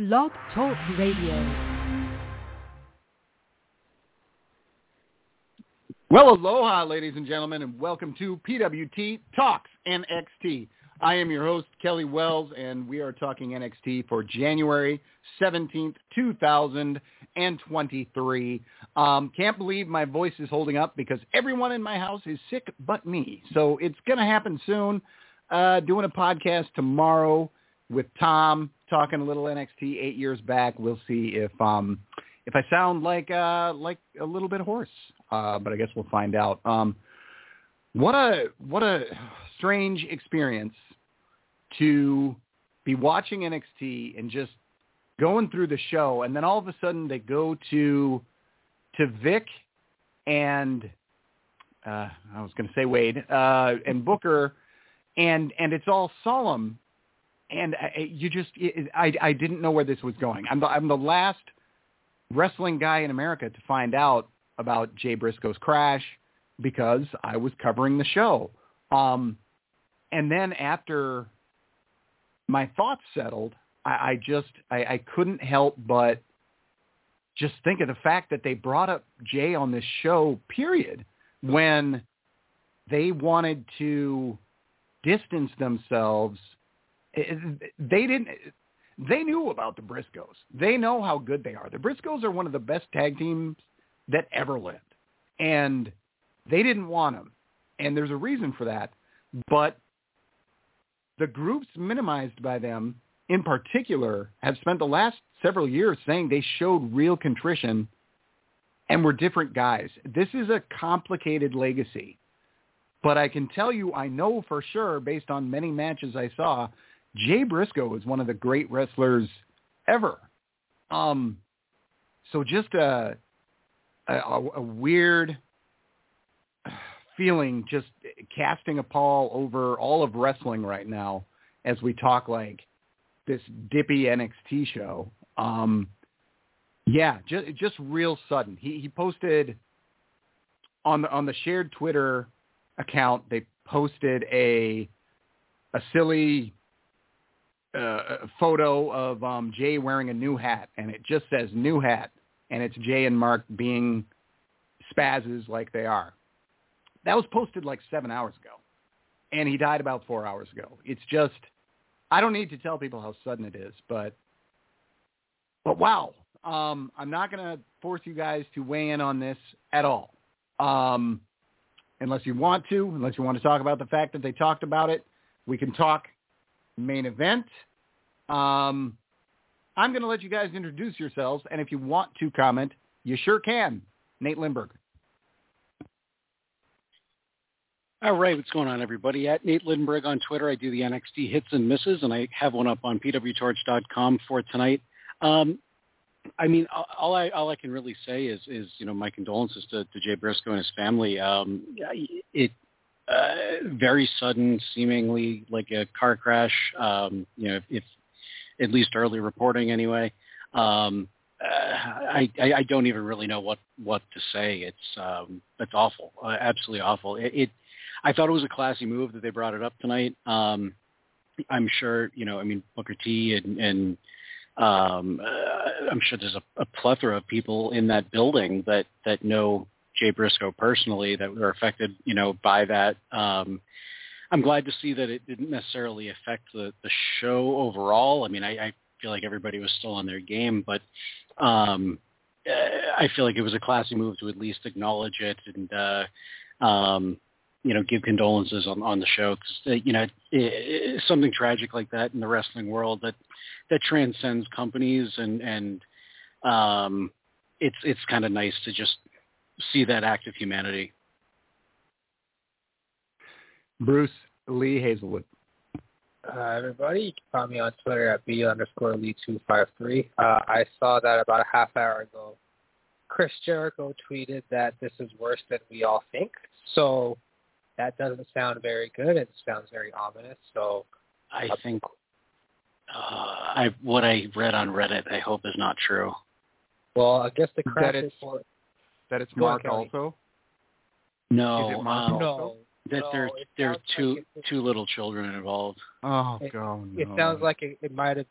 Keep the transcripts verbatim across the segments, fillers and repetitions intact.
Blog Talk Radio. Well, aloha, ladies and gentlemen, and welcome to P W T Talks N X T. I am your host, Kelly Wells, and we are talking N X T for January seventeenth, two thousand twenty-three. Um, can't believe my voice is holding up because everyone in my house is sick but me. So it's going to happen soon. Uh, doing a podcast tomorrow with Tom, talking a little N X T eight years back. We'll see if um, if I sound like uh, like a little bit hoarse, uh, but I guess we'll find out. Um, what a what a strange experience to be watching N X T and just going through the show, and then all of a sudden they go to to Vic and uh, I was going to say Wade uh, and Booker, and and it's all solemn, and I, you just it, I I didn't know where this was going. I'm the I'm the last wrestling guy in America to find out about Jay Briscoe's crash because I was covering the show, um, and then after my thoughts settled, I, I just I, I couldn't help but just think of the fact that they brought up Jay on this show, period, when they wanted to distance themselves. They didn't. They knew about the Briscoes. They know how good they are. The Briscoes are one of the best tag teams that ever lived, and they didn't want them. And there's a reason for that, but the groups minimized by them in particular have spent the last several years saying they showed real contrition and were different guys. This is a complicated legacy, but I can tell you, I know for sure based on many matches I saw, Jay Briscoe is one of the great wrestlers ever. Um, so just a, a, a weird feeling just casting a pall over all of wrestling right now as we talk like this dippy N X T show. Um, yeah, just, just real sudden. He, he posted on the, on the shared Twitter account, they posted a, a silly uh, photo of um, Jay wearing a new hat, and it just says new hat, and it's Jay and Mark being spazzes like they are. That was posted like seven hours ago, and he died about four hours ago. It's just, I don't need to tell people how sudden it is, but, but wow. Um, I'm not going to force you guys to weigh in on this at all. Um, unless you want to, unless you want to talk about the fact that they talked about it, we can talk main event. Um, I'm going to let you guys introduce yourselves, and if you want to comment, you sure can. Nate Lindberg. All right, what's going on, everybody? At Nate Lindberg on Twitter. I do the N X T hits and misses, and I have one up on P W torch dot com for tonight. Um, I mean, all I all I can really say is, is you know, my condolences to, to Jay Briscoe and his family. Um, it uh, very sudden, seemingly like a car crash. Um, you know, if, if at least early reporting anyway. Um, uh, I, I I don't even really know what, what to say. It's um, it's awful, uh, absolutely awful. It, it I thought it was a classy move that they brought it up tonight. Um, I'm sure, you know, I mean, Booker T and, and um, uh, I'm sure there's a, a plethora of people in that building that, that know Jay Briscoe personally that were affected, you know, by that. Um, I'm glad to see that it didn't necessarily affect the, the show overall. I mean, I, I feel like everybody was still on their game, but um, I feel like it was a classy move to at least acknowledge it and, uh, um, you know, give condolences on, on the show. Cause, uh, you know, it, it, something tragic like that in the wrestling world that, that transcends companies and, and um, it's, it's kind of nice to just see that act of humanity. Bruce Lee Hazelwood. Hi, everybody. You can find me on Twitter at B underscore Lee two five three. Uh, I saw that about a half hour ago. Chris Jericho tweeted that this is worse than we all think. So, that doesn't sound very good. It sounds very ominous. So I think uh, I what I read on Reddit, I hope is not true. Well, I guess the crash that it's, report that it's Mark also. No, Is it Mark um, also? no, that no, there it there are sounds two like it- two little children involved. Oh It- God! It no. sounds like it, it might have been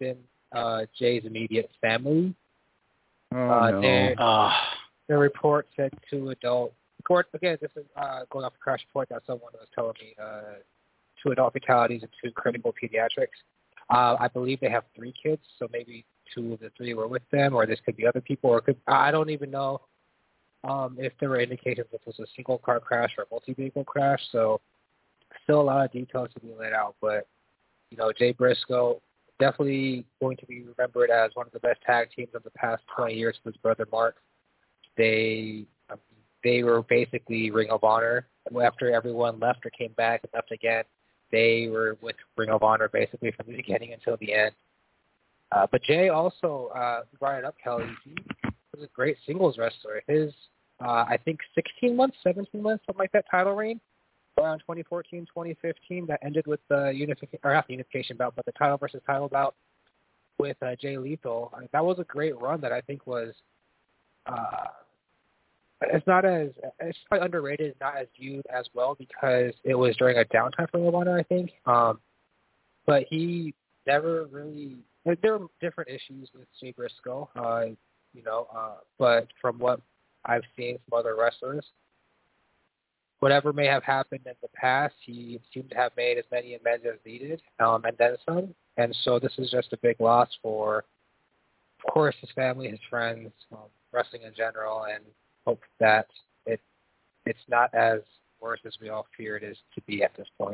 uh, Jay's immediate family. Oh, uh, no. There, Uh, the report said two adult. Report, again, this is uh, going off a crash report that someone was telling me. Uh, two adult fatalities and two critical pediatrics. Uh, I believe they have three kids, so maybe two of the three were with them, or this could be other people, or it could, I don't even know um, if there were indications if it was a single car crash or a multi-vehicle crash. So still a lot of details to be laid out. But you know, Jay Briscoe definitely going to be remembered as one of the best tag teams of the past twenty years with his brother Mark. They um, they were basically Ring of Honor. After everyone left or came back and left again, they were with Ring of Honor basically from the beginning until the end. Uh, but Jay also, uh, brought it up, Kelly, he was a great singles wrestler. His, uh, I think, sixteen months, seventeen months, something like that, title reign around twenty fourteen, twenty fifteen, that ended with the unification, or not the unification bout, but the title versus title bout with uh, Jay Lethal. I mean, that was a great run that I think was, uh, it's not as, it's quite underrated, not as viewed as well because it was during a downtime for Ring of Honor, I think. Um, but he never really, there were different issues with Jay Briscoe, uh, you know, uh, but from what I've seen from other wrestlers, whatever may have happened in the past, he seemed to have made as many amends as needed, um, and then some. And so this is just a big loss for, of course, his family, his friends, um, wrestling in general, and hope that it it's not as worse as we all fear it is to be at this point.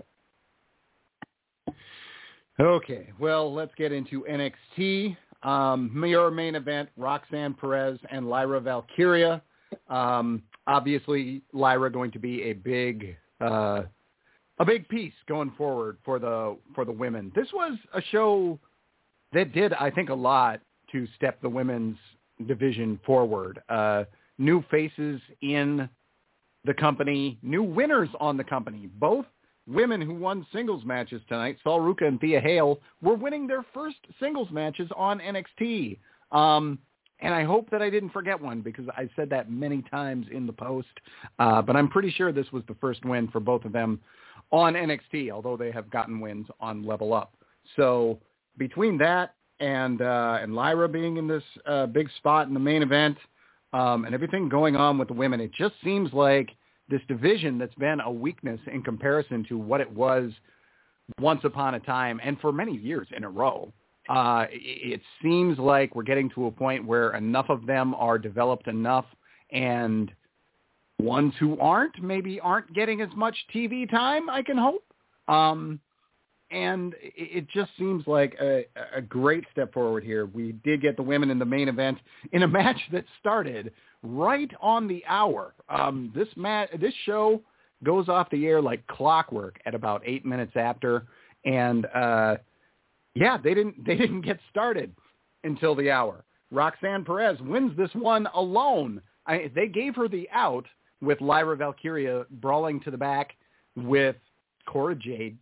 Okay, well, let's get into N X T. Um, your main event, Roxanne Perez and Lyra Valkyria. Um, obviously, Lyra going to be a big, uh, a big piece going forward for the for the women. This was a show that did, I think, a lot to step the women's division forward. Uh, new faces in the company, new winners on the company. Both women who won singles matches tonight, Sol Ruca and Thea Hale, were winning their first singles matches on N X T. Um, and I hope that I didn't forget one because I said that many times in the post. Uh, but I'm pretty sure this was the first win for both of them on N X T, although they have gotten wins on Level Up. So between that and uh, and Lyra being in this uh, big spot in the main event um, and everything going on with the women, it just seems like this division that's been a weakness in comparison to what it was once upon a time and for many years in a row. Uh, it seems like we're getting to a point where enough of them are developed enough and ones who aren't maybe aren't getting as much T V time, I can hope. Um, and it just seems like a, a great step forward here. We did get the women in the main event in a match that started right on the hour. Um, this mat, this show goes off the air like clockwork at about eight minutes after, and uh, yeah, they didn't they didn't get started until the hour. Roxanne Perez wins this one alone. I, they gave her the out with Lyra Valkyria brawling to the back with Cora Jade,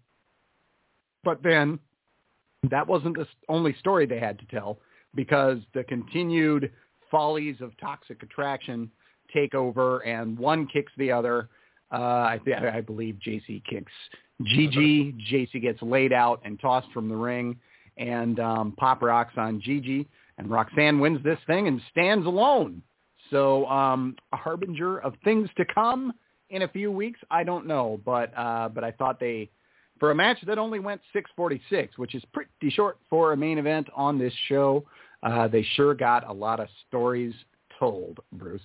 but then that wasn't the only story they had to tell because the continued follies of Toxic Attraction take over, and one kicks the other. Uh, I, th- I believe J C kicks Gigi. J C gets laid out and tossed from the ring, and um, Pop rocks on Gigi, and Roxanne wins this thing and stands alone. So um, a harbinger of things to come in a few weeks, I don't know, but uh, but I thought they, for a match that only went six forty-six, which is pretty short for a main event on this show, Uh, they sure got a lot of stories told, Bruce.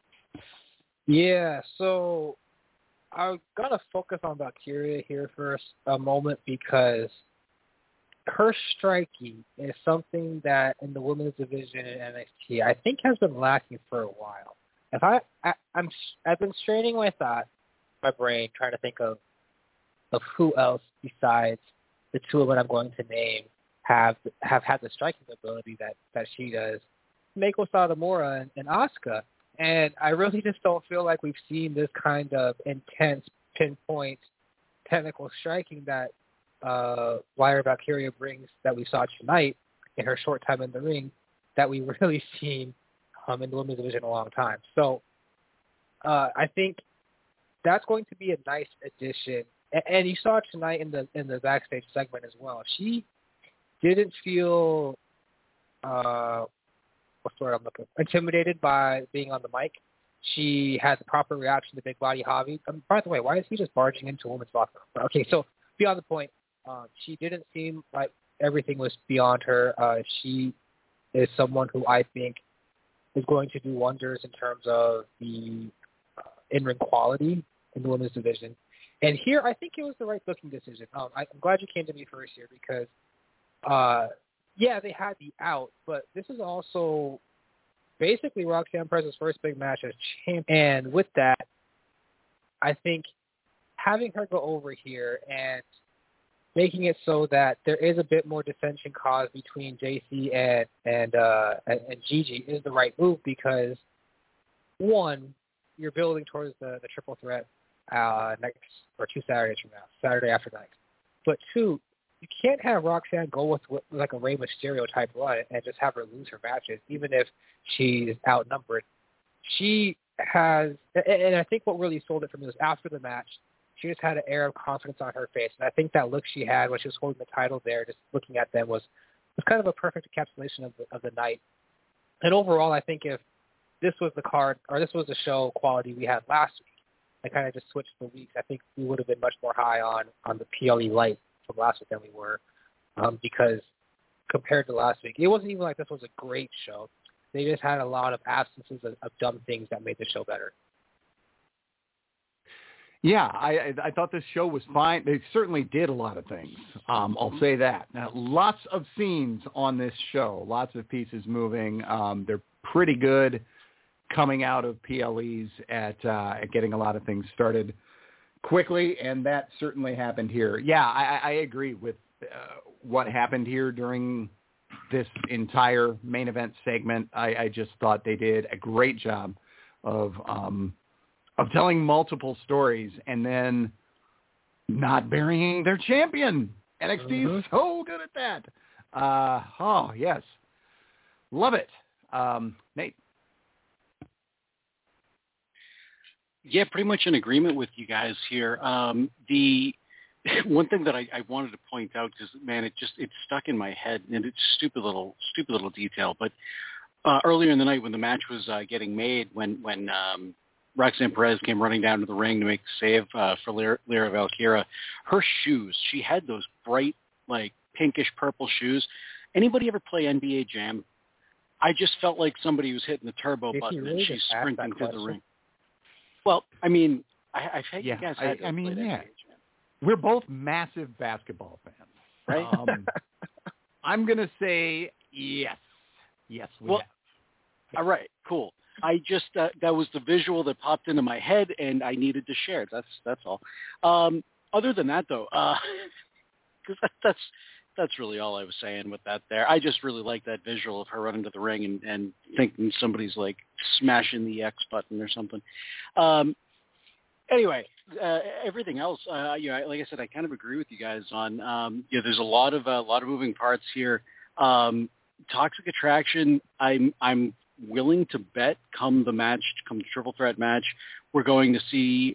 Yeah, so I'm going to focus on Valkyria here for a moment because her striking is something that in the women's division in N X T I think has been lacking for a while. If I, I I'm I've been straining my thought, my brain, trying to think of of who else besides the two women I'm going to name have have had the striking ability that, that she does. Meiko Satomura and, and Asuka. And I really just don't feel like we've seen this kind of intense, pinpoint, technical striking that uh, Lyra Valkyria brings that we saw tonight in her short time in the ring that we've really seen um, in the women's division in a long time. So uh, I think that's going to be a nice addition. And, and you saw it tonight in the in the backstage segment as well. She didn't feel uh, what's the word I'm looking for? Intimidated by being on the mic. She had the proper reaction to Big Body Javi. Um, by the way, why is he just barging into a women's locker room? Okay, so beyond the point, um, she didn't seem like everything was beyond her. Uh, she is someone who I think is going to do wonders in terms of the uh, in-ring quality in the women's division. And here, I think it was the right booking decision. Um, I, I'm glad you came to me first here because, uh, yeah, they had the out, but this is also basically Roxanne Perez's first big match as champ. And with that, I think having her go over here and making it so that there is a bit more dissension caused between J C and and uh, and, and Gigi is the right move because, one, you're building towards the, the triple threat uh, next or two Saturdays from now, Saturday after next. But two, you can't have Roxanne go with, with like a Rey Mysterio type run and just have her lose her matches, even if she's outnumbered. She has, and I think what really sold it for me was after the match, she just had an air of confidence on her face. And I think that look she had when she was holding the title there, just looking at them, was, was kind of a perfect encapsulation of the, of the night. And overall, I think if this was the card, or this was the show quality we had last week, I kind of just switched the weeks, I think we would have been much more high on, on the P L E light from last week than we were, um, because compared to last week, it wasn't even like this was a great show. They just had a lot of absences of, of dumb things that made the show better. Yeah, I, I thought this show was fine. They certainly did a lot of things. Um, I'll say that. Now, lots of scenes on this show, lots of pieces moving. Um, they're pretty good coming out of P L Es at, uh, at getting a lot of things started quickly, and that certainly happened here. Yeah, I, I agree with uh, what happened here during this entire main event segment. I, I just thought they did a great job of um, of telling multiple stories and then not burying their champion. N X T mm-hmm. is so good at that. Uh, oh, yes. Love it. Um, Nate? Yeah, pretty much in agreement with you guys here. Um, the one thing that I, I wanted to point out, because man, it just it stuck in my head, and it's stupid little stupid little detail. But uh, earlier in the night, when the match was uh, getting made, when when um, Roxanne Perez came running down to the ring to make the save uh, for Lyra, Lyra Valkyria, her shoes, she had those bright like pinkish purple shoes. Anybody ever play N B A Jam? I just felt like somebody was hitting the turbo Did button really and she's sprinting to the ring. Well, Well, I mean, I, I think yeah, you guys had I, to I mean, play yeah. that We're both massive basketball fans, right? Um, I'm going to say yes. Yes, we well, have. All right, cool. I just, uh, that was the visual that popped into my head, and I needed to share it. That's that's all. Um, other than that, though, because uh, that, that's that's really all I was saying with that there. I just really like that visual of her running to the ring and, and thinking somebody's, like, smashing the X button or something. Um, anyway, uh, everything else, uh, you know, like I said, I kind of agree with you guys on, um, you know, there's a lot of, a uh, lot of moving parts here. Um, Toxic Attraction, I'm, I'm willing to bet come the match, come the triple threat match, we're going to see,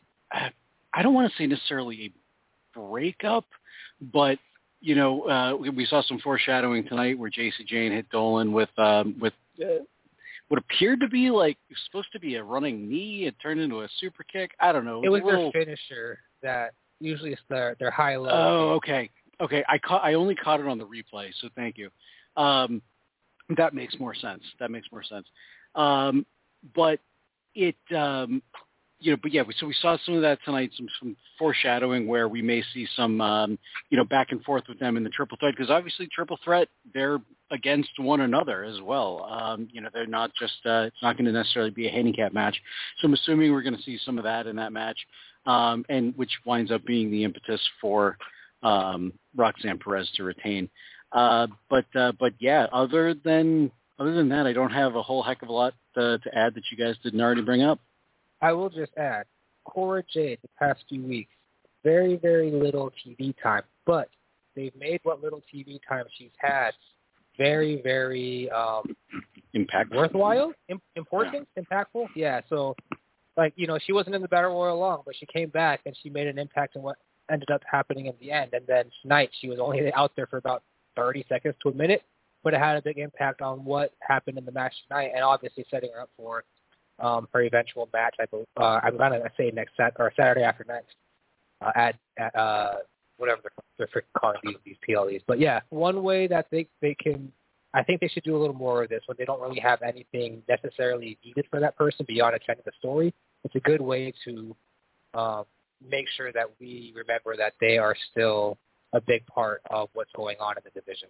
I don't want to say necessarily a breakup, but, you know, uh, we, we saw some foreshadowing tonight where J C Jane hit Dolan with, um, with, uh, what appeared to be like supposed to be a running knee. It turned into a super kick. I don't know. It was little... their finisher that usually is their their high low. Oh, okay, okay. I caught. I only caught it on the replay, so thank you. Um, that makes more sense. That makes more sense. Um, but it, um, you know, but yeah. So we saw some of that tonight. Some some foreshadowing where we may see some, um, you know, back and forth with them in the triple threat, because obviously triple threat, they're against one another as well. Um, you know, they're not just, uh, it's not going to necessarily be a handicap match. So I'm assuming we're going to see some of that in that match, um, and which winds up being the impetus for um, Roxanne Perez to retain. Uh, but, uh, but yeah, other than, other than that, I don't have a whole heck of a lot to, to add that you guys didn't already bring up. I will just add, Cora Jade the past few weeks, very, very little T V time, but they've made what little T V time she's had very, very um, impactful, worthwhile, Im- important, yeah. impactful. Yeah, so, like, you know, she wasn't in the Battle Royal long, but she came back and she made an impact in what ended up happening in the end. And then tonight she was only out there for about thirty seconds to a minute, but it had a big impact on what happened in the match tonight, and obviously setting her up for um, her eventual match. I believe, uh, I'm gonna say next Sat or Saturday after next uh, at at uh, whatever they're, they're calling these these P L Es. But yeah, one way that they they can, I think they should do a little more of this when they don't really have anything necessarily needed for that person beyond extending the story. It's a good way to um, make sure that we remember that they are still a big part of what's going on in the division.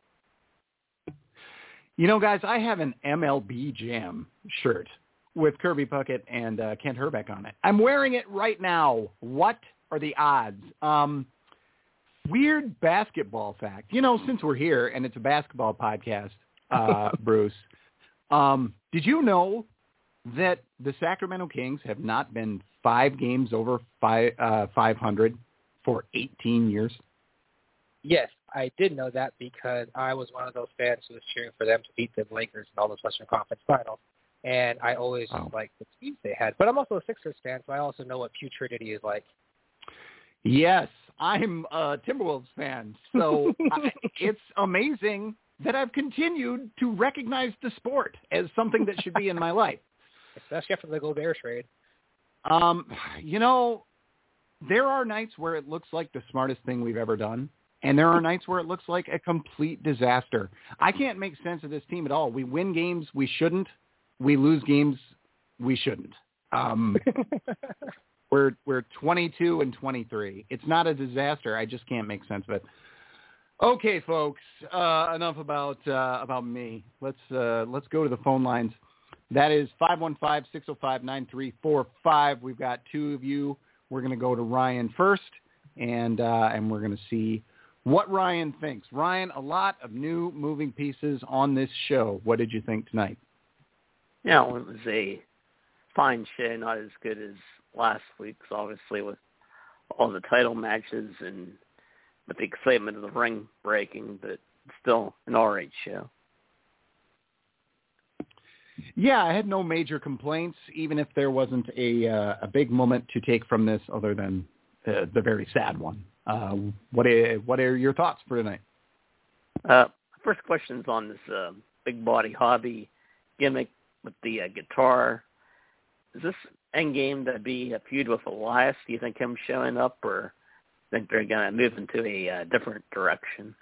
You know, guys, I have an M L B Jam shirt with Kirby Puckett and uh, Kent Herbeck on it. I'm wearing it right now. What are the odds? Um, weird basketball fact. You know, since we're here and it's a basketball podcast, uh, Bruce, um, did you know that the Sacramento Kings have not been five games over five, uh, five hundred for eighteen years? Yes, I did know that because I was one of those fans who was cheering for them to beat the Lakers in all those Western Conference finals. And I always oh. liked the teams they had. But I'm also a Sixers fan, so I also know what putridity is like. Yes, I'm a Timberwolves fan. So I, it's amazing that I've continued to recognize the sport as something that should be in my life. Especially after the Gobert trade. Um, you know, there are nights where it looks like the smartest thing we've ever done. And there are nights where it looks like a complete disaster. I can't make sense of this team at all. We win games we shouldn't. We lose games we shouldn't. Um, we're we're twenty-two and twenty-three. It's not a disaster. I just can't make sense of it. Okay, folks. Uh, enough about uh, about me. Let's uh, let's go to the phone lines. That is five one five, six oh five, nine three four five. We've got two of you. We're going to go to Ryan first, and uh, and we're going to see what Ryan thinks. Ryan, a lot of new moving pieces on this show. What did you think tonight? Yeah, well, it was a fine show, not as good as last week's, obviously, with all the title matches and with the excitement of the ring breaking, but still an all right show. Yeah, I had no major complaints, even if there wasn't a uh, a big moment to take from this other than uh, the very sad one. Uh, what are, what are your thoughts for tonight? Uh, first question's on this uh, big body hobby gimmick with the uh, guitar. Is this endgame to be a feud with Elias? Do you think him showing up, or think they're going to move into a uh, different direction?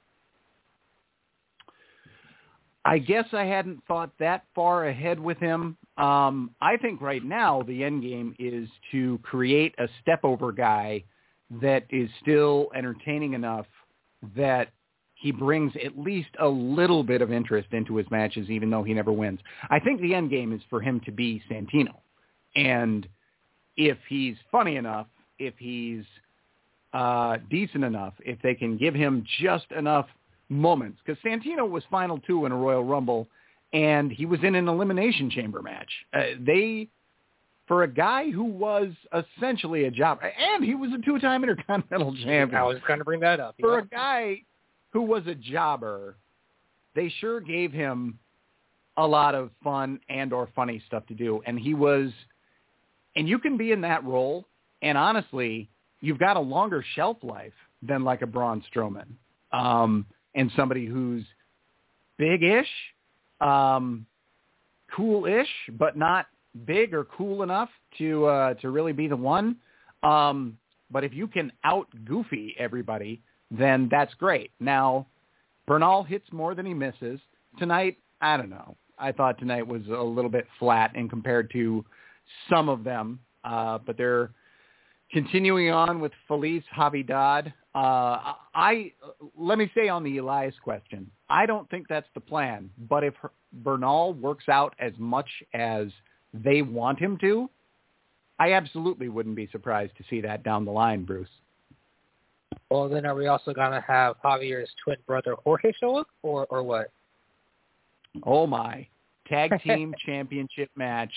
I guess I hadn't thought that far ahead with him. Um, I think right now the endgame is to create a step-over guy that is still entertaining enough that he brings at least a little bit of interest into his matches, even though he never wins. I think the end game is for him to be Santino. And if he's funny enough, if he's uh, decent enough, if they can give him just enough moments, because Santino was final two in a Royal Rumble, and he was in an Elimination Chamber match. Uh, they... For a guy who was essentially a jobber, and he was a two-time Intercontinental Champion. I was going to bring that up. For yeah. a guy who was a jobber, they sure gave him a lot of fun and or funny stuff to do. And he was, and you can be in that role, and honestly, you've got a longer shelf life than like a Braun Strowman, um, and somebody who's big-ish, um, cool-ish, but not big or cool enough to uh, to really be the one. Um, but if you can out-goofy everybody, then that's great. Now, Bernal hits more than he misses. Tonight, I don't know. I thought tonight was a little bit flat in compared to some of them. Uh, but they're continuing on with Felice Navidad. Uh, I let me say on the Elias question, I don't think that's the plan. But if Bernal works out as much as they want him to, I absolutely wouldn't be surprised to see that down the line, Bruce. Well, then are we also going to have Javier's twin brother Jorge show up, or, or what? Oh, my. Tag team championship match.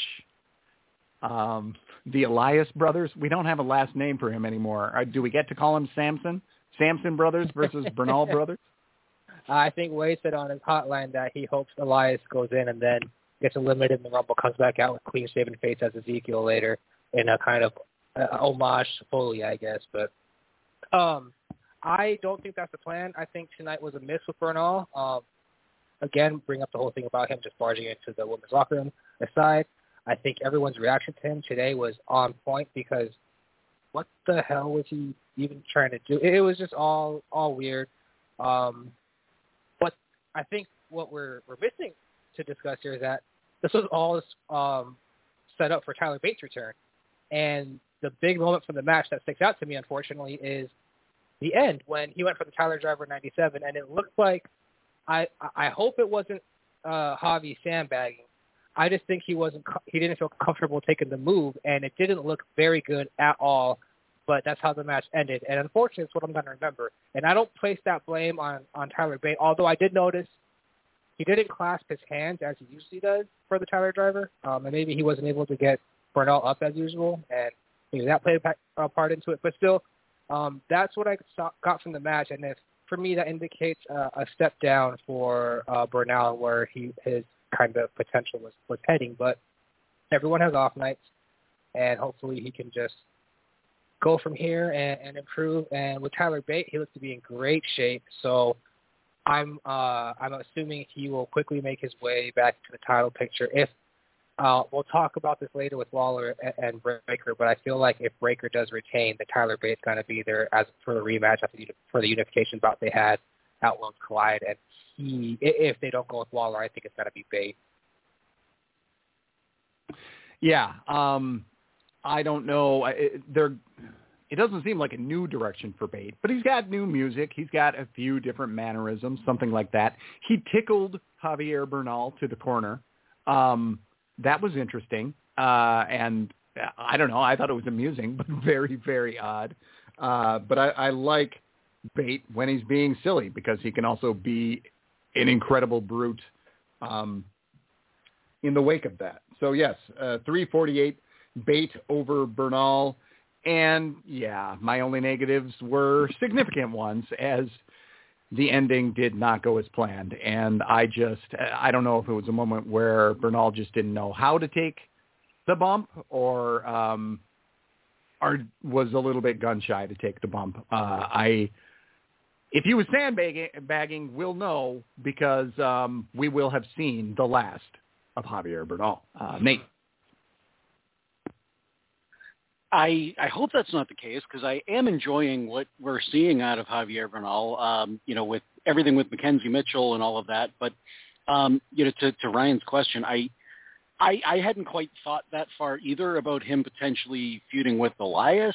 Um, the Elias brothers. We don't have a last name for him anymore. Uh, do we get to call him Samson? Samson brothers versus Bernal brothers? I think Wade said on his hotline that he hopes Elias goes in and then gets eliminated in the Rumble, comes back out with clean-shaven face as Ezekiel later in a kind of uh, homage to Foley, I guess. But um, I don't think that's the plan. I think tonight was a miss with Bernal. Um, again, bring up the whole thing about him just barging into the women's locker room aside. I think everyone's reaction to him today was on point because what the hell was he even trying to do? It, it was just all all weird. Um, but I think what we're we're missing to discuss here is that this was all um, set up for Tyler Bates' return. And the big moment from the match that sticks out to me, unfortunately, is the end when he went for the Tyler Driver ninety-seven, and it looked like I I hope it wasn't uh, Javi sandbagging. I just think he wasn't he didn't feel comfortable taking the move, and it didn't look very good at all. But that's how the match ended, and unfortunately, it's what I'm going to remember. And I don't place that blame on on Tyler Bate, although I did notice he didn't clasp his hands as he usually does for the Tyler Driver, um, and maybe he wasn't able to get Bernal up as usual, and maybe that played a part into it. But still, um, that's what I saw, got from the match, and if for me that indicates uh, a step down for uh, Bernal, where he his kind of potential was, was heading. But everyone has off nights, and hopefully he can just go from here and, and improve. And with Tyler Bate, he looks to be in great shape. So I'm uh, I'm assuming he will quickly make his way back to the title picture. If uh, we'll talk about this later with Waller and, and Breakker, but I feel like if Breakker does retain, that Tyler Bate's going to be there as for the rematch after the, for the unification bout they had at Worlds Collide. And he, if they don't go with Waller, I think it's going to be Bate. Yeah, um, I don't know. It, they're, it doesn't seem like a new direction for Bate, but he's got new music. He's got a few different mannerisms, something like that. He tickled Javier Bernal to the corner. Um, that was interesting, uh, and I don't know. I thought it was amusing, but very, very odd. Uh, but I, I like Bate when he's being silly because he can also be an incredible brute um, in the wake of that. So, yes, uh, three forty-eight, Bate over Bernal. And, yeah, my only negatives were significant ones, as the ending did not go as planned. And I just, I don't know if it was a moment where Bernal just didn't know how to take the bump or um, or was a little bit gun-shy to take the bump. Uh, I... If he was sandbagging, we'll know because um, we will have seen the last of Javier Bernal. Uh, Nate. I, I hope that's not the case because I am enjoying what we're seeing out of Javier Bernal, um, you know, with everything with Mackenzie Mitchell and all of that. But, um, you know, to, to Ryan's question, I, I I hadn't quite thought that far either about him potentially feuding with Elias.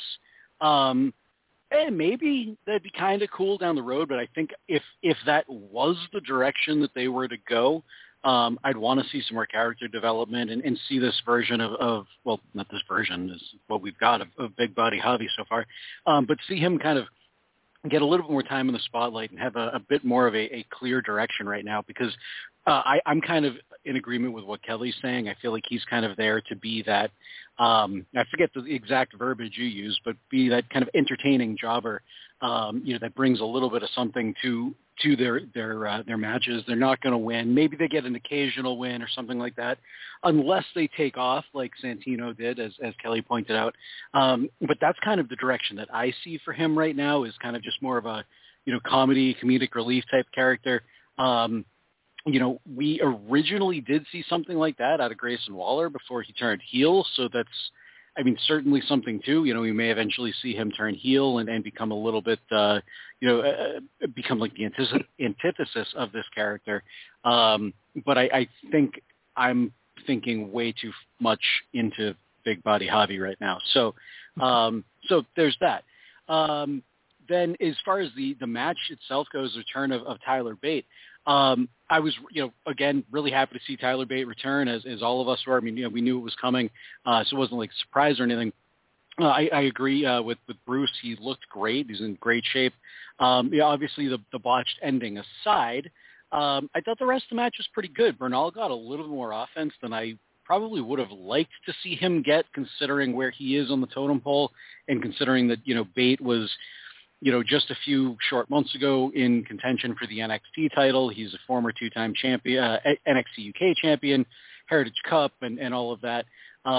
Um And maybe that'd be kind of cool down the road, but I think if if that was the direction that they were to go, um, I'd want to see some more character development and, and see this version of, of, well, not this version, is what we've got of, of Big Body Javi so far, um, but see him kind of get a little bit more time in the spotlight and have a, a bit more of a, a clear direction right now because uh, I, I'm kind of in agreement with what Kelly's saying. I feel like he's kind of there to be that, um, I forget the exact verbiage you use, but be that kind of entertaining jobber, um, you know, that brings a little bit of something to to their their uh, their matches. They're not going to win. Maybe they get an occasional win or something like that, unless they take off like Santino did, as as Kelly pointed out. Um, but that's kind of the direction that I see for him right now, is kind of just more of a, you know, comedy, comedic relief type character. Um, you know, we originally did see something like that out of Grayson Waller before he turned heel. So that's, I mean, certainly something too. You know, we may eventually see him turn heel and, and become a little bit, uh, you know, uh, become like the antithesis of this character. Um, but I, I think I'm thinking way too much into Big Body Javi right now. So, um, so there's that. Um, then as far as the, the match itself goes, the return of, of Tyler Bate, Um, I was, you know, again, really happy to see Tyler Bate return, as, as all of us were. I mean, you know, we knew it was coming, uh, so it wasn't like a surprise or anything. Uh, I, I agree uh, with, with Bruce. He looked great. He's in great shape. Um, yeah, obviously, the, the botched ending aside, um, I thought the rest of the match was pretty good. Bernal got a little more offense than I probably would have liked to see him get, considering where he is on the totem pole and considering that, you know, Bate was, you know, just a few short months ago in contention for the N X T title. He's a former two-time champion, uh, N X T U K champion, Heritage Cup, and, and all of that. Um,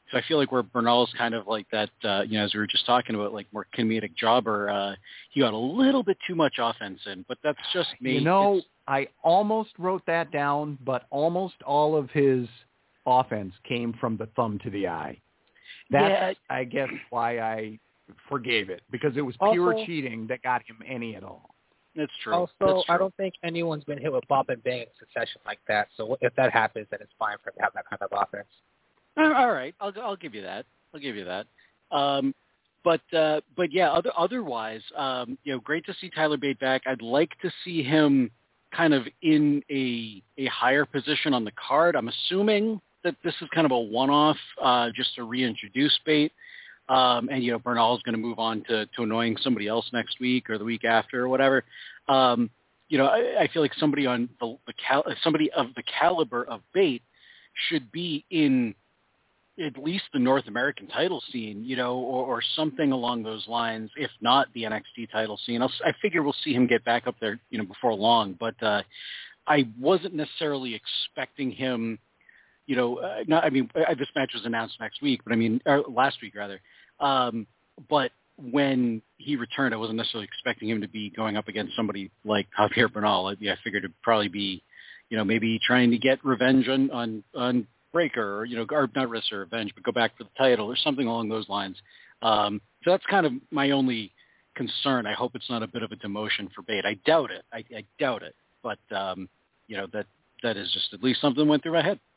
So I feel like where Bernal's kind of like that, uh, you know, as we were just talking about, like more comedic jobber, uh, he got a little bit too much offense in, but that's just me. You know, it's, I almost wrote that down, but almost all of his offense came from the thumb to the eye. That's, yeah. I guess, why I forgave it, because it was pure Also, cheating that got him any at all. That's true. Also, That's true. I don't think anyone's been hit with bop and bang in succession like that. So if that happens, then it's fine for him to have that kind of offense. All right, I'll I'll give you that. I'll give you that. Um, but uh, but yeah, other, otherwise, um, you know, great to see Tyler Bate back. I'd like to see him kind of in a a higher position on the card. I'm assuming that this is kind of a one-off, uh, just to reintroduce Bate. Um, and, you know, Bernal's going to move on to, to annoying somebody else next week or the week after or whatever. Um, you know, I, I feel like somebody on the, the cal- somebody of the caliber of Bate should be in at least the North American title scene, you know, or, or something along those lines, if not the N X T title scene. I'll, I figure we'll see him get back up there, you know, before long. But uh, I wasn't necessarily expecting him, you know, uh, not, I mean, uh, this match was announced next week, but I mean, or last week rather. Um, but when he returned, I wasn't necessarily expecting him to be going up against somebody like Javier Bernal. I, yeah, I figured it'd probably be, you know, maybe trying to get revenge on, on, on Breaker, or, you know, or not risk or revenge, but go back for the title or something along those lines. Um, so that's kind of my only concern. I hope it's not a bit of a demotion for Bate. I doubt it. I, I doubt it. But, um, you know, that that is just at least something went through my head.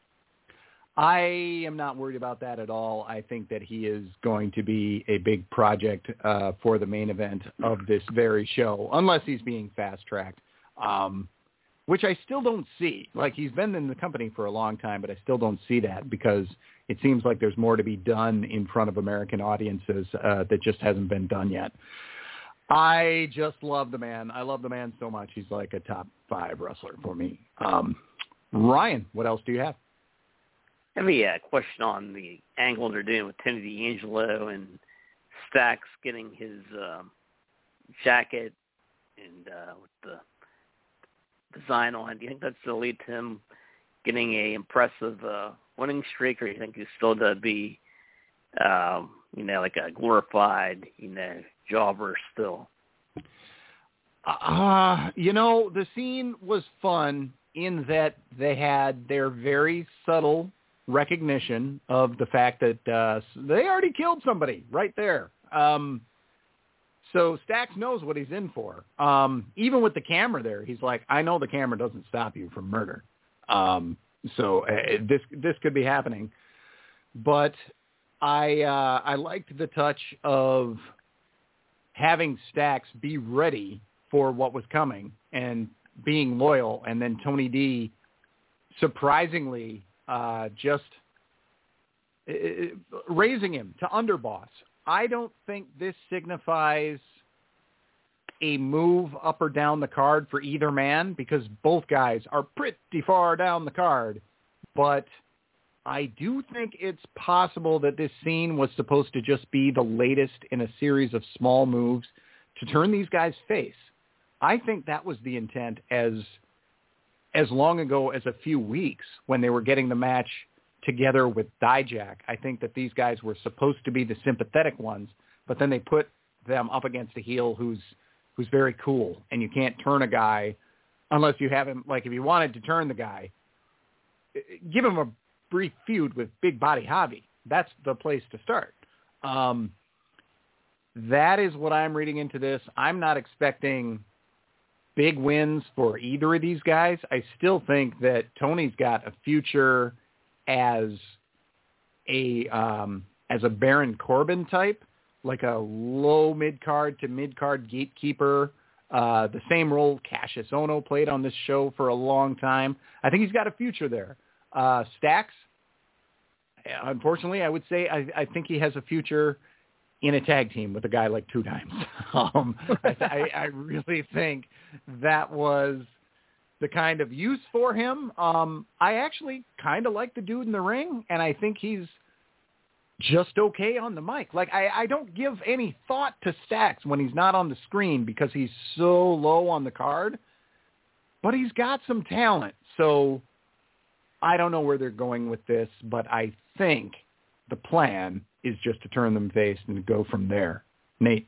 I am not worried about that at all. I think that he is going to be a big project uh, for the main event of this very show, unless he's being fast-tracked, um, which I still don't see. Like, he's been in the company for a long time, but I still don't see that because it seems like there's more to be done in front of American audiences uh, that just hasn't been done yet. I just love the man. I love the man so much. He's like a top five wrestler for me. Um, Ryan, what else do you have? I have a uh, question on the angle they're doing with Tony D'Angelo and Stacks getting his um, jacket and uh, with the design on. Do you think that's going to lead to him getting a impressive uh, winning streak, or do you think he's still going to be, um, you know, like a glorified, you know, jobber still? Uh, you know, the scene was fun in that they had their very subtle recognition of the fact that uh, they already killed somebody right there. Um, so Stacks knows what he's in for. Um, even with the camera there, he's like, I know the camera doesn't stop you from murder. Um, so uh, this this could be happening. But I uh, I liked the touch of having Stacks be ready for what was coming and being loyal, and then Tony D surprisingly Uh, just uh, raising him to underboss. I don't think this signifies a move up or down the card for either man because both guys are pretty far down the card. But I do think it's possible that this scene was supposed to just be the latest in a series of small moves to turn these guys face. I think that was the intent as as long ago as a few weeks when they were getting the match together with Dijak. I think that these guys were supposed to be the sympathetic ones, but then they put them up against a heel who's who's very cool, and you can't turn a guy unless you have him, like if you wanted to turn the guy, give him a brief feud with Big Body Javi. That's the place to start. Um, that is what I'm reading into this. I'm not expecting big wins for either of these guys. I still think that Tony's got a future as a um, as a Baron Corbin type, like a low mid-card to mid-card gatekeeper, uh, the same role Cassius Ohno played on this show for a long time. I think he's got a future there. Uh, Stacks, unfortunately, I would say I, I think he has a future in a tag team with a guy like Two Dimes. um, I, I, I really think that was the kind of use for him. Um, I actually kind of like the dude in the ring, and I think he's just okay on the mic. Like, I, I don't give any thought to Stacks when he's not on the screen because he's so low on the card, but he's got some talent. So I don't know where they're going with this, but I think the plan is just to turn them face and go from there. Nate?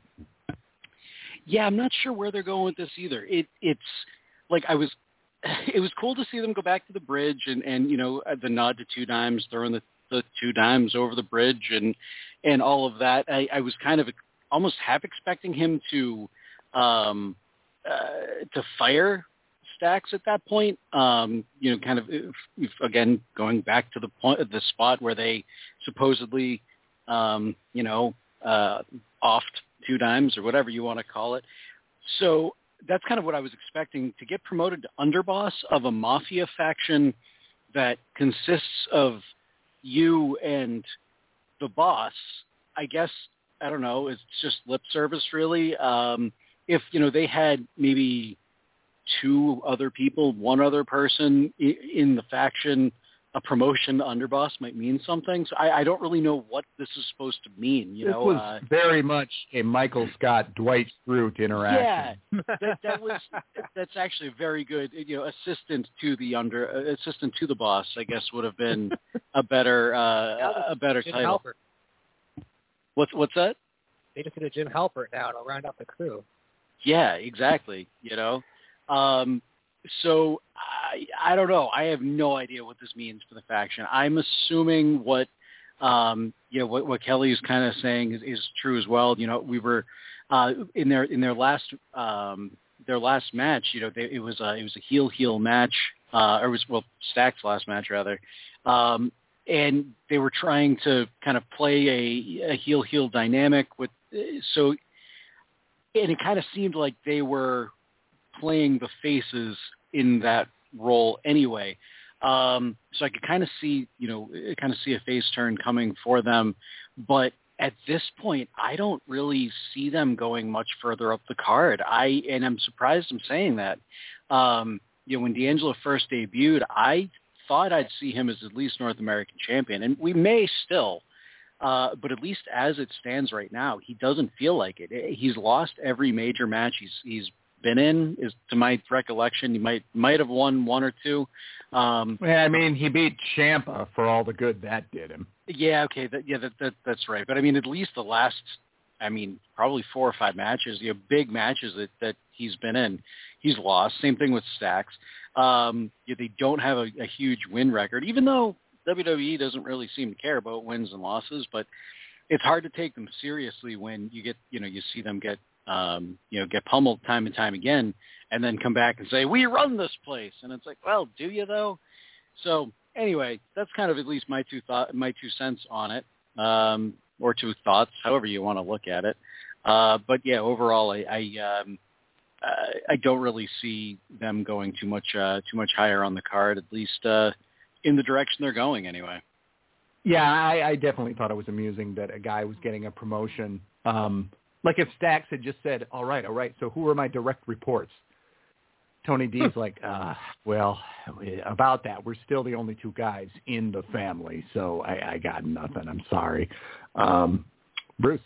Yeah, I'm not sure where they're going with this either. It it's like I was. It was cool to see them go back to the bridge and, and you know, the nod to Two Dimes, throwing the, the Two Dimes over the bridge and and all of that. I, I was kind of almost half expecting him to um, uh, to fire Stacks at that point. Um, you know, kind of if, if, again going back to the point, the spot where they supposedly, um, you know, uh, offed Two Dimes or whatever you want to call it. So. That's kind of what I was expecting, to get promoted to underboss of a mafia faction that consists of you and the boss. I guess, I don't know, it's just lip service really. Um, if, you know, they had maybe two other people, one other person in the faction, a promotion to underboss might mean something. So I, I don't really know what this is supposed to mean. You this know, was uh, very much a Michael Scott, Dwight Schrute interaction. Yeah, that, that was that's actually a very good, you know, assistant to the under uh, assistant to the boss. I guess would have been a better uh, a better Jim title. Halpert. What's what's that? They just did a Jim Halpert now to round out the crew. Yeah, exactly. You know, um, so I I don't know. I have no idea what this means for the faction. I'm assuming what um, you know what, what Kelly is kind of saying is, is true as well. You know, we were uh, in their in their last um, their last match. You know, they, it was a it was a heel heel match, uh, or it was well Stack's last match rather. Um, and they were trying to kind of play a, a heel heel dynamic with so, and it kind of seemed like they were playing the faces in that role anyway. Um, so I could kind of see, you know, kind of see a face turn coming for them. But at this point, I don't really see them going much further up the card. I, and I'm surprised I'm saying that. Um, you know, when D'Angelo first debuted, I thought I'd see him as at least North American champion, and we may still, uh, but at least as it stands right now, he doesn't feel like it. He's lost every major match he's, he's been in, is to my recollection. He might might have won one or two. Um, yeah, I mean, he beat Ciampa for all the good that did him. Yeah, okay, that, yeah, that, that that's right. But I mean, at least the last, I mean, probably four or five matches, you know, big matches that, that he's been in, he's lost. Same thing with Stacks. Um, yeah, they don't have a, a huge win record, even though W W E doesn't really seem to care about wins and losses. But it's hard to take them seriously when you get, you know, you see them get, um, you know, get pummeled time and time again, and then come back and say, we run this place. And it's like, well, do you though? So anyway, that's kind of at least my two thought, my two cents on it, um, or two thoughts, however you want to look at it. Uh, but yeah, overall, I, I, um, uh, I don't really see them going too much, uh, too much higher on the card, at least, uh, in the direction they're going anyway. Yeah, I, I definitely thought it was amusing that a guy was getting a promotion. Um, like if Stacks had just said, all right, all right, so who are my direct reports? Tony D's like, uh, well, about that, we're still the only two guys in the family, so I, I got nothing. I'm sorry. Um, Bruce?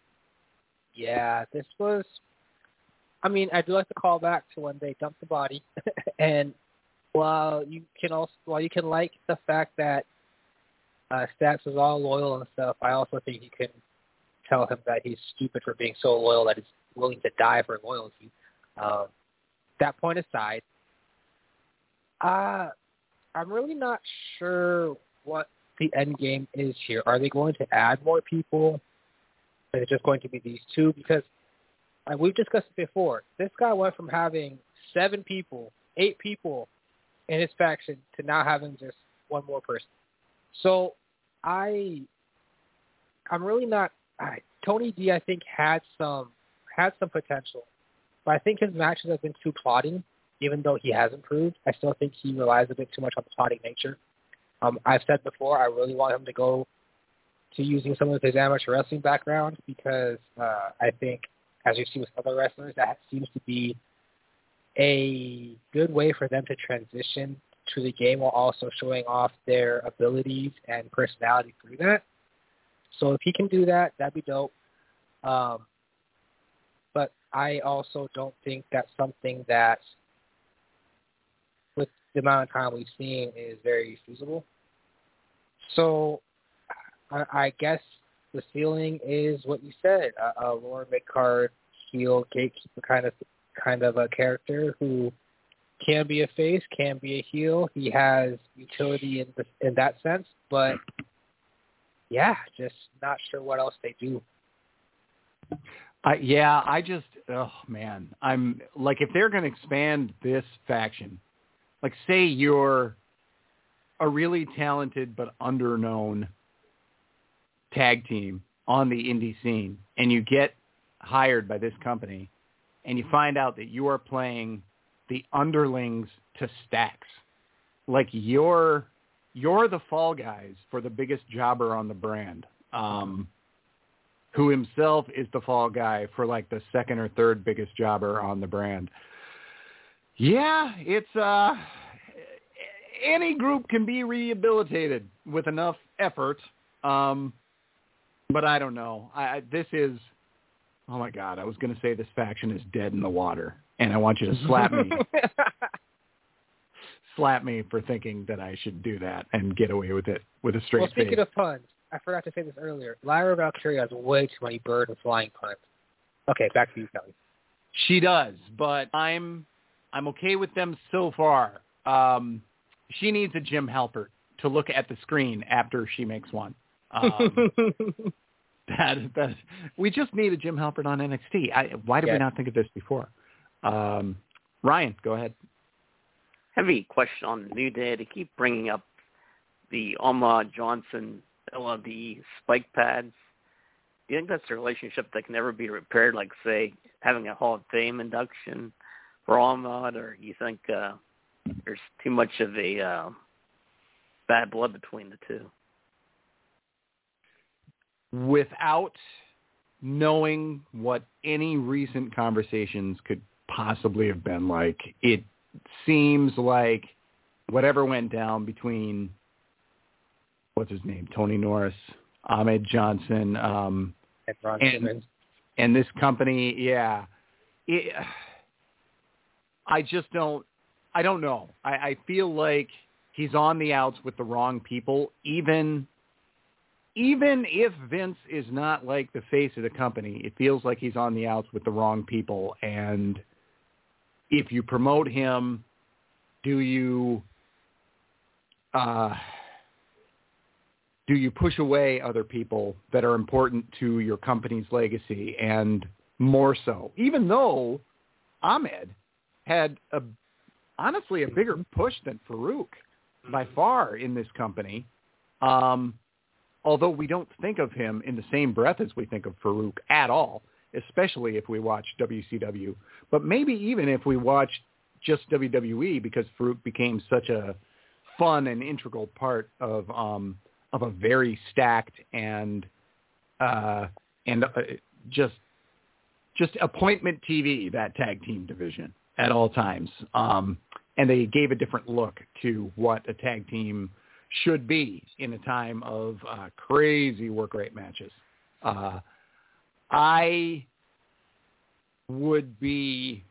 Yeah, this was, I mean, I do like to call back to when they dumped the body. And while you can also, while you can like the fact that uh, Stacks was all loyal and stuff, I also think you can tell him that he's stupid for being so loyal that he's willing to die for loyalty. Um, that point aside, uh, I'm really not sure what the end game is here. Are they going to add more people? Is it just going to be these two? Because uh, we've discussed it before. This guy went from having seven people, eight people in his faction to now having just one more person. So I, I'm really not. I, Tony D, I think, had some had some potential, but I think his matches have been too plotting. Even though he has improved, I still think he relies a bit too much on the plotting nature. Um, I've said before, I really want him to go to using some of his amateur wrestling background because uh, I think, as you see with other wrestlers, that seems to be a good way for them to transition to the game while also showing off their abilities and personality through that. So if he can do that, that'd be dope. Um, but I also don't think that's something that, with the amount of time we've seen, is very feasible. So I, I guess the ceiling is what you said, a, a Lauren Midcard heel gatekeeper kind of kind of a character who can be a face, can be a heel. He has utility in the, in that sense, but yeah, just not sure what else they do. Uh, yeah, I just, oh man, I'm like, if they're going to expand this faction, like say you're a really talented but underknown tag team on the indie scene, and you get hired by this company, and you find out that you are playing the underlings to Stacks, like you're you're the fall guys for the biggest jobber on the brand, um, who himself is the fall guy for like the second or third biggest jobber on the brand. Yeah, it's uh, any group can be rehabilitated with enough effort, um, but I don't know. I, this is, oh my God, I was going to say this faction is dead in the water, and I want you to slap me. slap me for thinking that I should do that and get away with it with a straight well, speaking face. of puns, I forgot to say this earlier. Lyra Valkyria has way too many bird and flying puns. Okay, back to you, Kelly. She does, but I'm I'm okay with them so far. Um, she needs a Jim Halpert to look at the screen after she makes one. Um, that that we just need a Jim Halpert on N X T. I, why did yes. we not think of this before? Um, Ryan, go ahead. Heavy question on New Day. They keep bringing up the Ahmed Johnson L L D spike pads. Do you think that's a relationship that can never be repaired, like, say, having a Hall of Fame induction for Ahmed, or you think uh, there's too much of a uh, bad blood between the two? Without knowing what any recent conversations could possibly have been like, it seems like whatever went down between, what's his name, Tony Norris, Ahmed Johnson, um, and, Ron and, and this company, yeah. It, I just don't, I don't know. I, I feel like he's on the outs with the wrong people, even even if Vince is not like the face of the company. It feels like he's on the outs with the wrong people, and if you promote him, do you uh, do you push away other people that are important to your company's legacy? And more so, even though Ahmed had a honestly a bigger push than Farouk by far in this company, um, although we don't think of him in the same breath as we think of Farouk at all, especially if we watch W C W. But maybe even if we watch just W W E, because Farouk became such a fun and integral part of um, of a very stacked and uh, and uh, just just appointment T V, that tag team division at all times. Um, and they gave a different look to what a tag team should be in a time of uh, crazy work rate matches. Uh, I would be,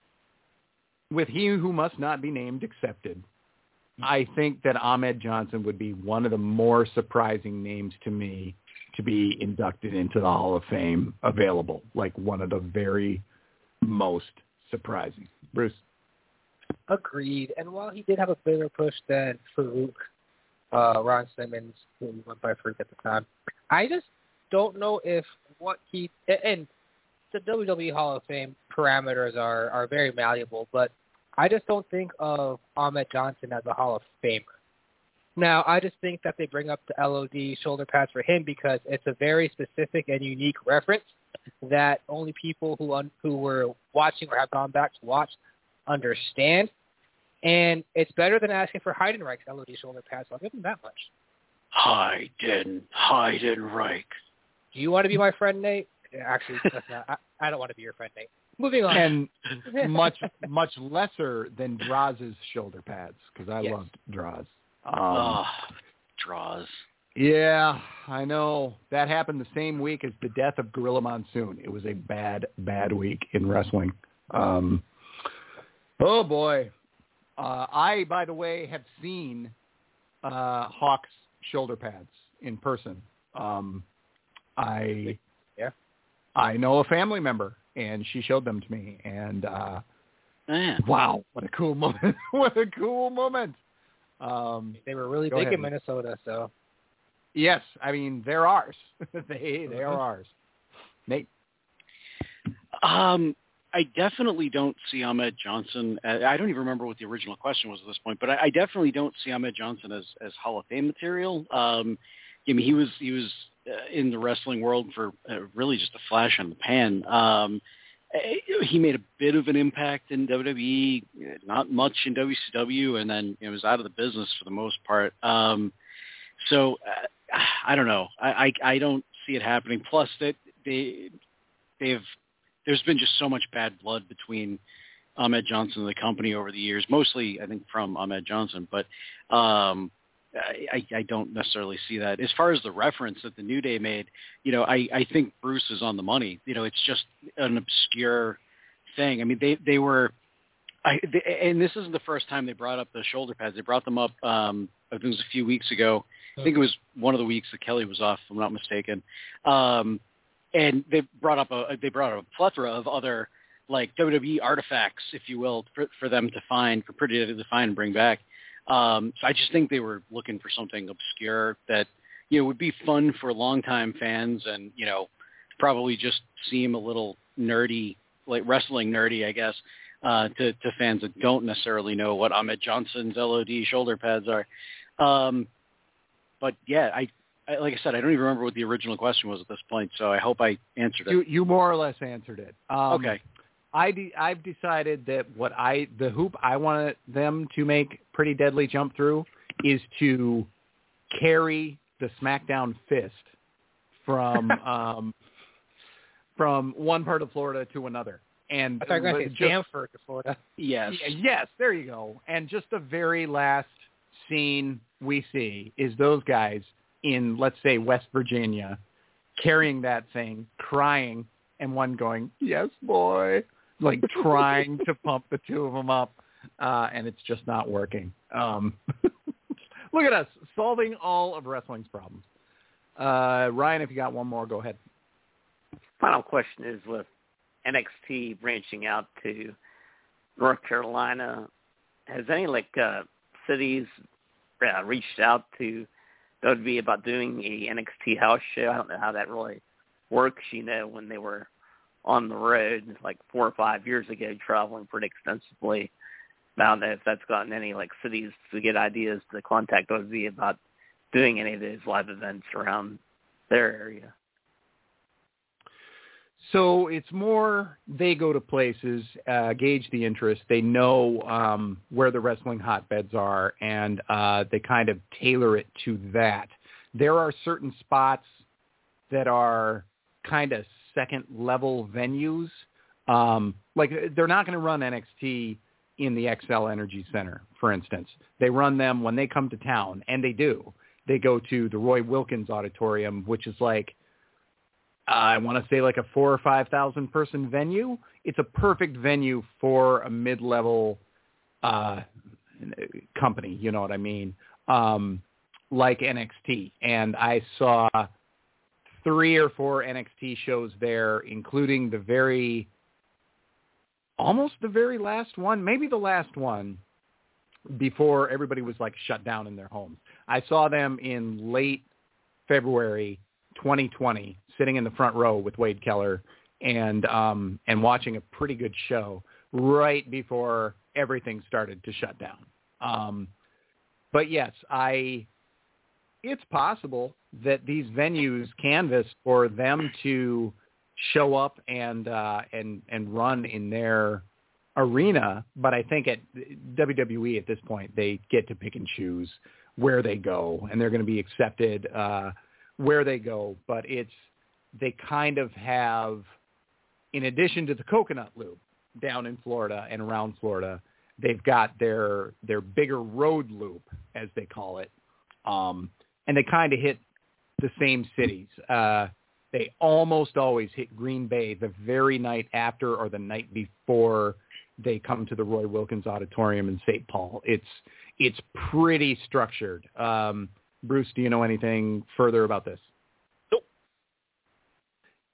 with he who must not be named accepted, I think that Ahmed Johnson would be one of the more surprising names to me to be inducted into the Hall of Fame available, like one of the very most surprising. Bruce? Agreed. And while he did have a bigger push than Farouk, uh, Ron Simmons, who went by Farouk at the time, I just don't know if what he – and the W W E Hall of Fame parameters are, are very malleable, but I just don't think of Ahmed Johnson as a Hall of Famer. Now, I just think that they bring up the L O D shoulder pads for him because it's a very specific and unique reference that only people who un- who were watching or have gone back to watch understand. And it's better than asking for Heidenreich's L O D shoulder pads, so I'll give him that much. Heiden, Heidenreich. Do you want to be my friend, Nate? Actually, that's not, I, I don't want to be your friend, Nate. Moving on. And much, much lesser than Draz's shoulder pads, because I yes. loved Draz. Um, oh, Draws. Yeah, I know. That happened the same week as the death of Gorilla Monsoon. It was a bad, bad week in wrestling. Um, oh, boy. Uh, I, by the way, have seen uh, Hawk's shoulder pads in person. Um, I yeah, I know a family member, and she showed them to me, and uh, Yeah. wow, what a cool moment! What a cool moment! Um, they were really Go big ahead. in Minnesota, so. yes, I mean they're ours. they they are ours. Nate. Um, I definitely don't see Ahmed Johnson. Uh, I don't even remember what the original question was at this point, but I, I definitely don't see Ahmed Johnson as, as Hall of Fame material. Um, I mean, he was he was uh, in the wrestling world for uh, really just a flash in the pan. Um, uh, he made a bit of an impact in W W E, not much in W C W, and then you know, was out of the business for the most part. Um, so uh, I don't know. I, I I don't see it happening. Plus, that they they've there's been just so much bad blood between Ahmed Johnson and the company over the years, mostly, I think, from Ahmed Johnson. But um, I, I don't necessarily see that. As far as the reference that the New Day made, you know, I, I think Bruce is on the money. You know, it's just an obscure thing. I mean, they, they were I, they, – and this isn't the first time they brought up the shoulder pads. They brought them up, um, I think it was a few weeks ago. I think it was one of the weeks that Kelly was off, if I'm not mistaken. Um And they brought up a they brought up a plethora of other like W W E artifacts, if you will, for, for them to find, for Pretty Deadly to find and bring back. Um, so I just think they were looking for something obscure that you know would be fun for longtime fans, and you know probably just seem a little nerdy, like wrestling nerdy, I guess, uh, to to fans that don't necessarily know what Ahmed Johnson's L O D shoulder pads are. Um, but yeah, I. I, like I said, I don't even remember what the original question was at this point, so I hope I answered it. You, you more or less answered it. Um, okay. I de- I've decided that what I the hoop I want them to make Pretty Deadly jump through is to carry the SmackDown fist from um, from one part of Florida to another. And I thought you were going to say just, Stamford to Florida. Yes. Yes, there you go. And just the very last scene we see is those guys in, let's say, West Virginia, carrying that thing, crying, and one going, yes, boy, like trying to pump the two of them up, uh, and it's just not working. Um, look at us, solving all of wrestling's problems. Uh, Ryan, if you got one more, go ahead. Final question is, with N X T branching out to North Carolina, has any, like, uh, cities uh, reached out to W W E about doing a N X T house show? I don't know how that really works. You know, when they were on the road like four or five years ago, traveling pretty extensively. I don't know if that's gotten any like cities to get ideas to contact W W E about doing any of those live events around their area. So it's more they go to places, uh, gauge the interest. They know um, where the wrestling hotbeds are, and uh, they kind of tailor it to that. There are certain spots that are kind of second-level venues. Um, like they're not going to run N X T in the X L Energy Center, for instance. They run them when they come to town, and they do. They go to the Roy Wilkins Auditorium, which is like, Uh, I want to say like a four or five thousand person venue. It's a perfect venue for a mid-level uh, company. You know what I mean? Um, like N X T. And I saw three or four N X T shows there, including the very, almost the very last one, maybe the last one before everybody was like shut down in their homes. I saw them in late February twenty twenty, sitting in the front row with Wade Keller and um, and watching a pretty good show right before everything started to shut down. Um, but yes, I it's possible that these venues canvass for them to show up and uh, and and run in their arena. But I think at W W E at this point, they get to pick and choose where they go, and they're going to be accepted uh, where they go. But it's they kind of have, in addition to the Coconut Loop down in Florida and around Florida, they've got their their bigger road loop, as they call it, um, and they kind of hit the same cities. Uh, they almost always hit Green Bay the very night after or the night before they come to the Roy Wilkins Auditorium in Saint Paul. It's it's pretty structured. Um, Bruce, do you know anything further about this?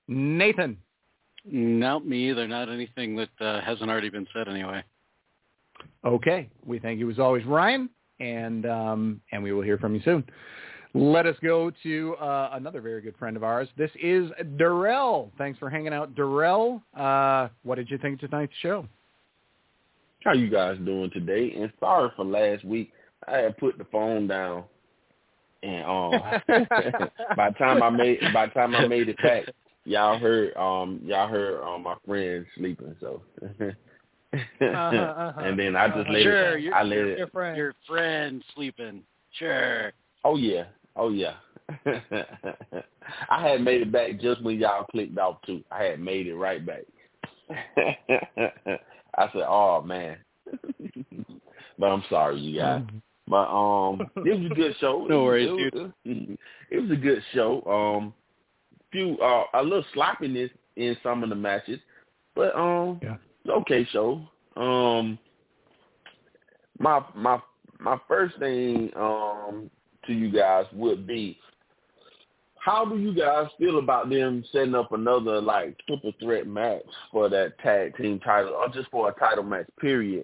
Nathan? No, me either. Not anything that uh, hasn't already been said anyway. Okay. We thank you as always, Ryan, and um, and we will hear from you soon. Let us go to uh, another very good friend of ours. This is Darrell. Thanks for hanging out, Darrell. Uh, what did you think of tonight's show? How you guys doing today? And sorry for last week. I had put the phone down, and um, by the time I made by the time I made it back, y'all heard um y'all heard um my friend sleeping. So, uh-huh, uh-huh. and then I just uh-huh. let sure, it. Your, I let your, it. Your friend. Your friend sleeping. Sure. Oh yeah. Oh yeah. I had made it back just when y'all clicked off too. I had made it right back. I said, "Oh man," but I'm sorry, you guys. But um, it was a good show. No worries, it, dude. It, it was a good show. Um, few uh, a little sloppiness in some of the matches, but um, yeah. okay show. Um, my my my first thing um to you guys would be, how do you guys feel about them setting up another like triple threat match for that tag team title, or just for a title match, period?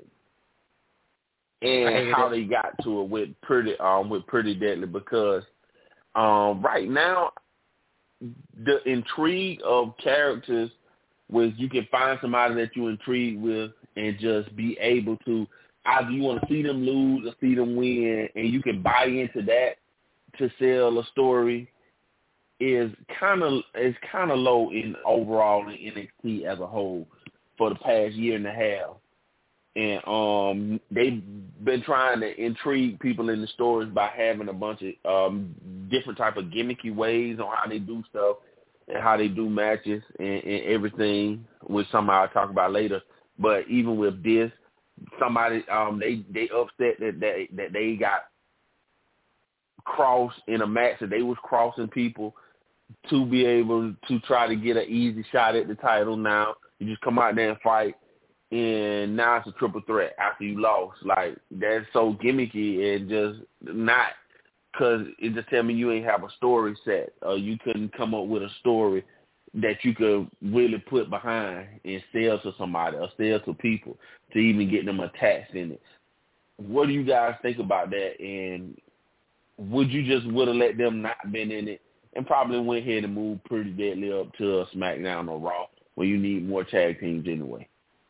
And how it. they got to it with pretty um with Pretty Deadly, because um right now the intrigue of characters was you can find somebody that you're intrigued with and just be able to either you want to see them lose or see them win, and you can buy into that to sell a story, is kind of is kind of low in overall in N X T as a whole for the past year and a half. And um, they've been trying to intrigue people in the stories by having a bunch of um, different type of gimmicky ways on how they do stuff and how they do matches and, and everything, which somehow I'll talk about later. But even with this, somebody um, they they upset that they, that they got crossed in a match, that they was crossing people to be able to try to get an easy shot at the title. Now you just come out there and fight, and now it's a triple threat after you lost. Like, that's so gimmicky and just not, because it just tell me you ain't have a story set, or you couldn't come up with a story that you could really put behind and sell to somebody or sell to people to even get them attached in it. What do you guys think about that? And would you just would have let them not been in it and probably went ahead and moved Pretty Deadly up to a SmackDown or Raw, where you need more tag teams anyway?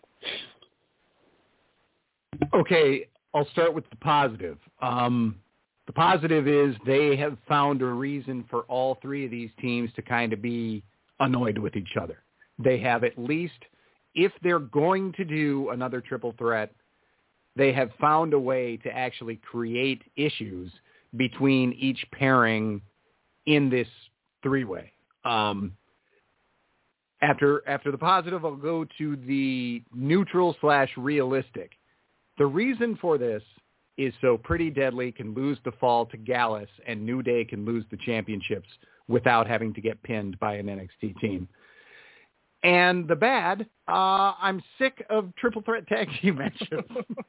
Okay, I'll start with the positive. Um, the positive is they have found a reason for all three of these teams to kind of be annoyed with each other. They have at least, if they're going to do another triple threat, they have found a way to actually create issues between each pairing in this three-way. Um, after after the positive, I'll go to the neutral slash realistic. The reason for this is so Pretty Deadly can lose the fall to Gallus and New Day can lose the championships without having to get pinned by an N X T team. And the bad, uh, I'm sick of triple threat tag team matches.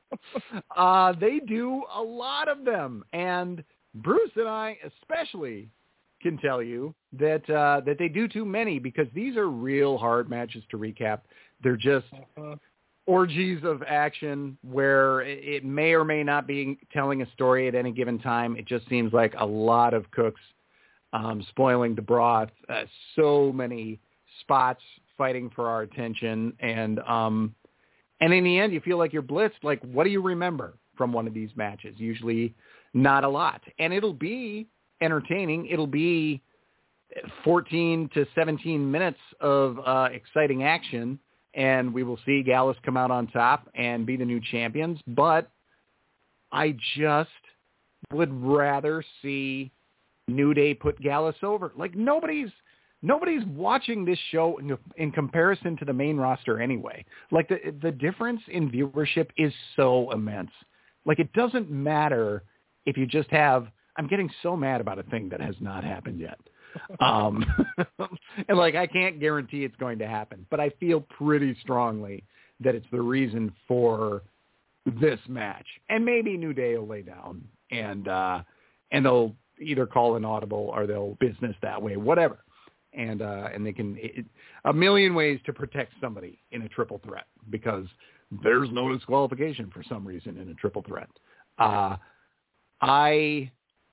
uh, they do a lot of them. And Bruce and I especially can tell you that uh, that they do too many, because these are real hard matches to recap. They're just uh-huh. orgies of action where it may or may not be telling a story at any given time. It just seems like a lot of cooks um, spoiling the broth. Uh, so many spots fighting for our attention. And um, and in the end, you feel like you're blitzed. Like, what do you remember from one of these matches? Usually not a lot. And it'll be entertaining. It'll be fourteen to seventeen minutes of uh, exciting action, and we will see Gallus come out on top and be the new champions. But I just would rather see New Day put Gallus over. Like, nobody's nobody's watching this show in, in comparison to the main roster anyway. Like, the the difference in viewership is so immense. Like, it doesn't matter if you just have, I'm getting so mad about a thing that has not happened yet. Um, and like, I can't guarantee it's going to happen, but I feel pretty strongly that it's the reason for this match. And maybe New Day will lay down and, uh, and they'll either call an audible or they'll business that way, whatever. and uh, and they can it, a million ways to protect somebody in a triple threat because there's no disqualification for some reason in a triple threat. Uh, I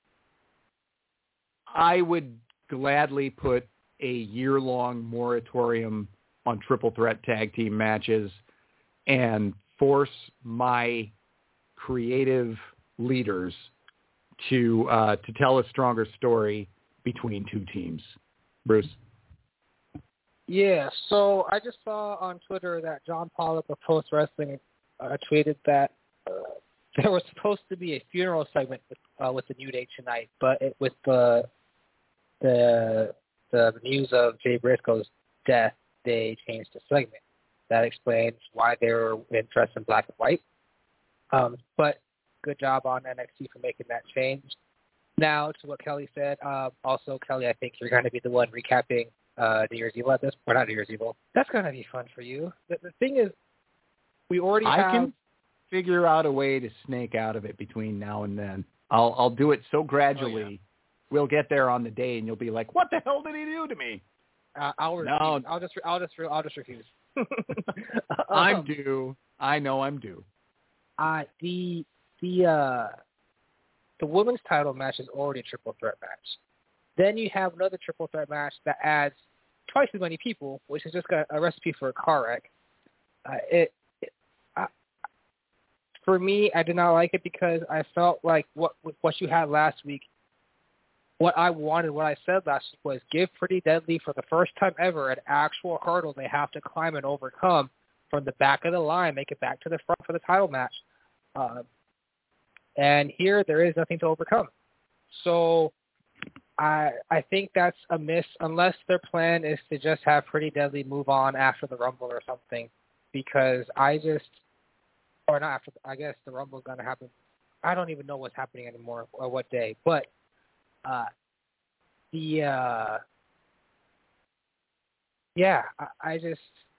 I would gladly put a year-long moratorium on triple threat tag team matches and force my creative leaders to uh, to tell a stronger story between two teams. Bruce? Yeah, so I just saw on Twitter that John Pollock of Post Wrestling uh, tweeted that uh, there was supposed to be a funeral segment with, uh, with the New Day tonight, but it, with the the the news of Jay Briscoe's death, they changed the segment. That explains why they were dressed in black and white. Um, but good job on N X T for making that change. Now, to what Kelly said, uh, also, Kelly, I think you're going to be the one recapping uh, New Year's Evil at this point. Or not New Year's Evil. That's going to be fun for you. The, the thing is, we already I have... can figure out a way to snake out of it between now and then. I'll I'll do it so gradually. Oh, yeah. We'll get there on the day, and you'll be like, "What the hell did he do to me?" Uh, I'll refuse. No. I'll just I'll just I'll just refuse. I'm um, due. I know I'm due. Uh, the the uh, the women's title match is already a triple threat match. Then you have another triple threat match that adds twice as many people, which is just a, a recipe for a car wreck. Uh, it, it uh, for me, I did not like it because I felt like what what you had last week. What I wanted, what I said last week was give Pretty Deadly for the first time ever an actual hurdle they have to climb and overcome from the back of the line, make it back to the front for the title match. Uh, and here there is nothing to overcome. So I I think that's a miss unless their plan is to just have Pretty Deadly move on after the Rumble or something, because I just, or not after, I guess the Rumble is going to happen. I don't even know what's happening anymore or what day, but Uh, the, uh, yeah, I, I just,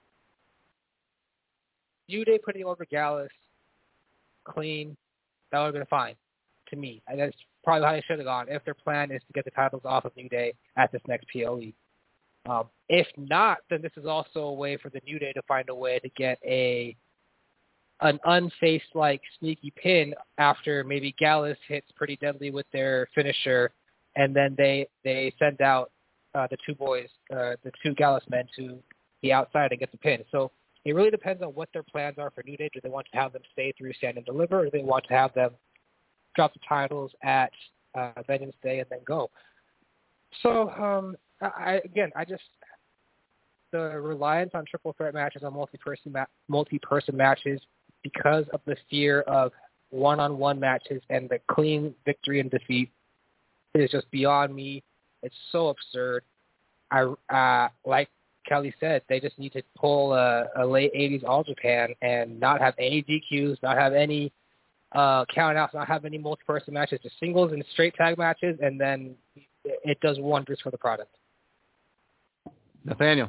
New Day putting over Gallus, clean, that would have been fine to me. And that's probably how they should have gone if their plan is to get the titles off of New Day at this next P L E. Um, if not, then this is also a way for the New Day to find a way to get a an unfaced like sneaky pin after maybe Gallus hits Pretty Deadly with their finisher. And then they, they send out uh, the two boys, uh, the two Gallus men, to the outside and get the pin. So it really depends on what their plans are for New Day. Do they want to have them stay through Stand and Deliver, or do they want to have them drop the titles at uh, Vengeance Day and then go? So, um, I, again, I just, the reliance on triple threat matches, on multi-person, ma- multi-person matches, because of the fear of one-on-one matches and the clean victory and defeat, is just beyond me. It's so absurd. I uh, like Kelly said, they just need to pull a, a late eighties All Japan and not have any D Qs, not have any uh, count-outs, not have any multi-person matches, just singles and straight tag matches, and then it does wonders for the product. Nathaniel.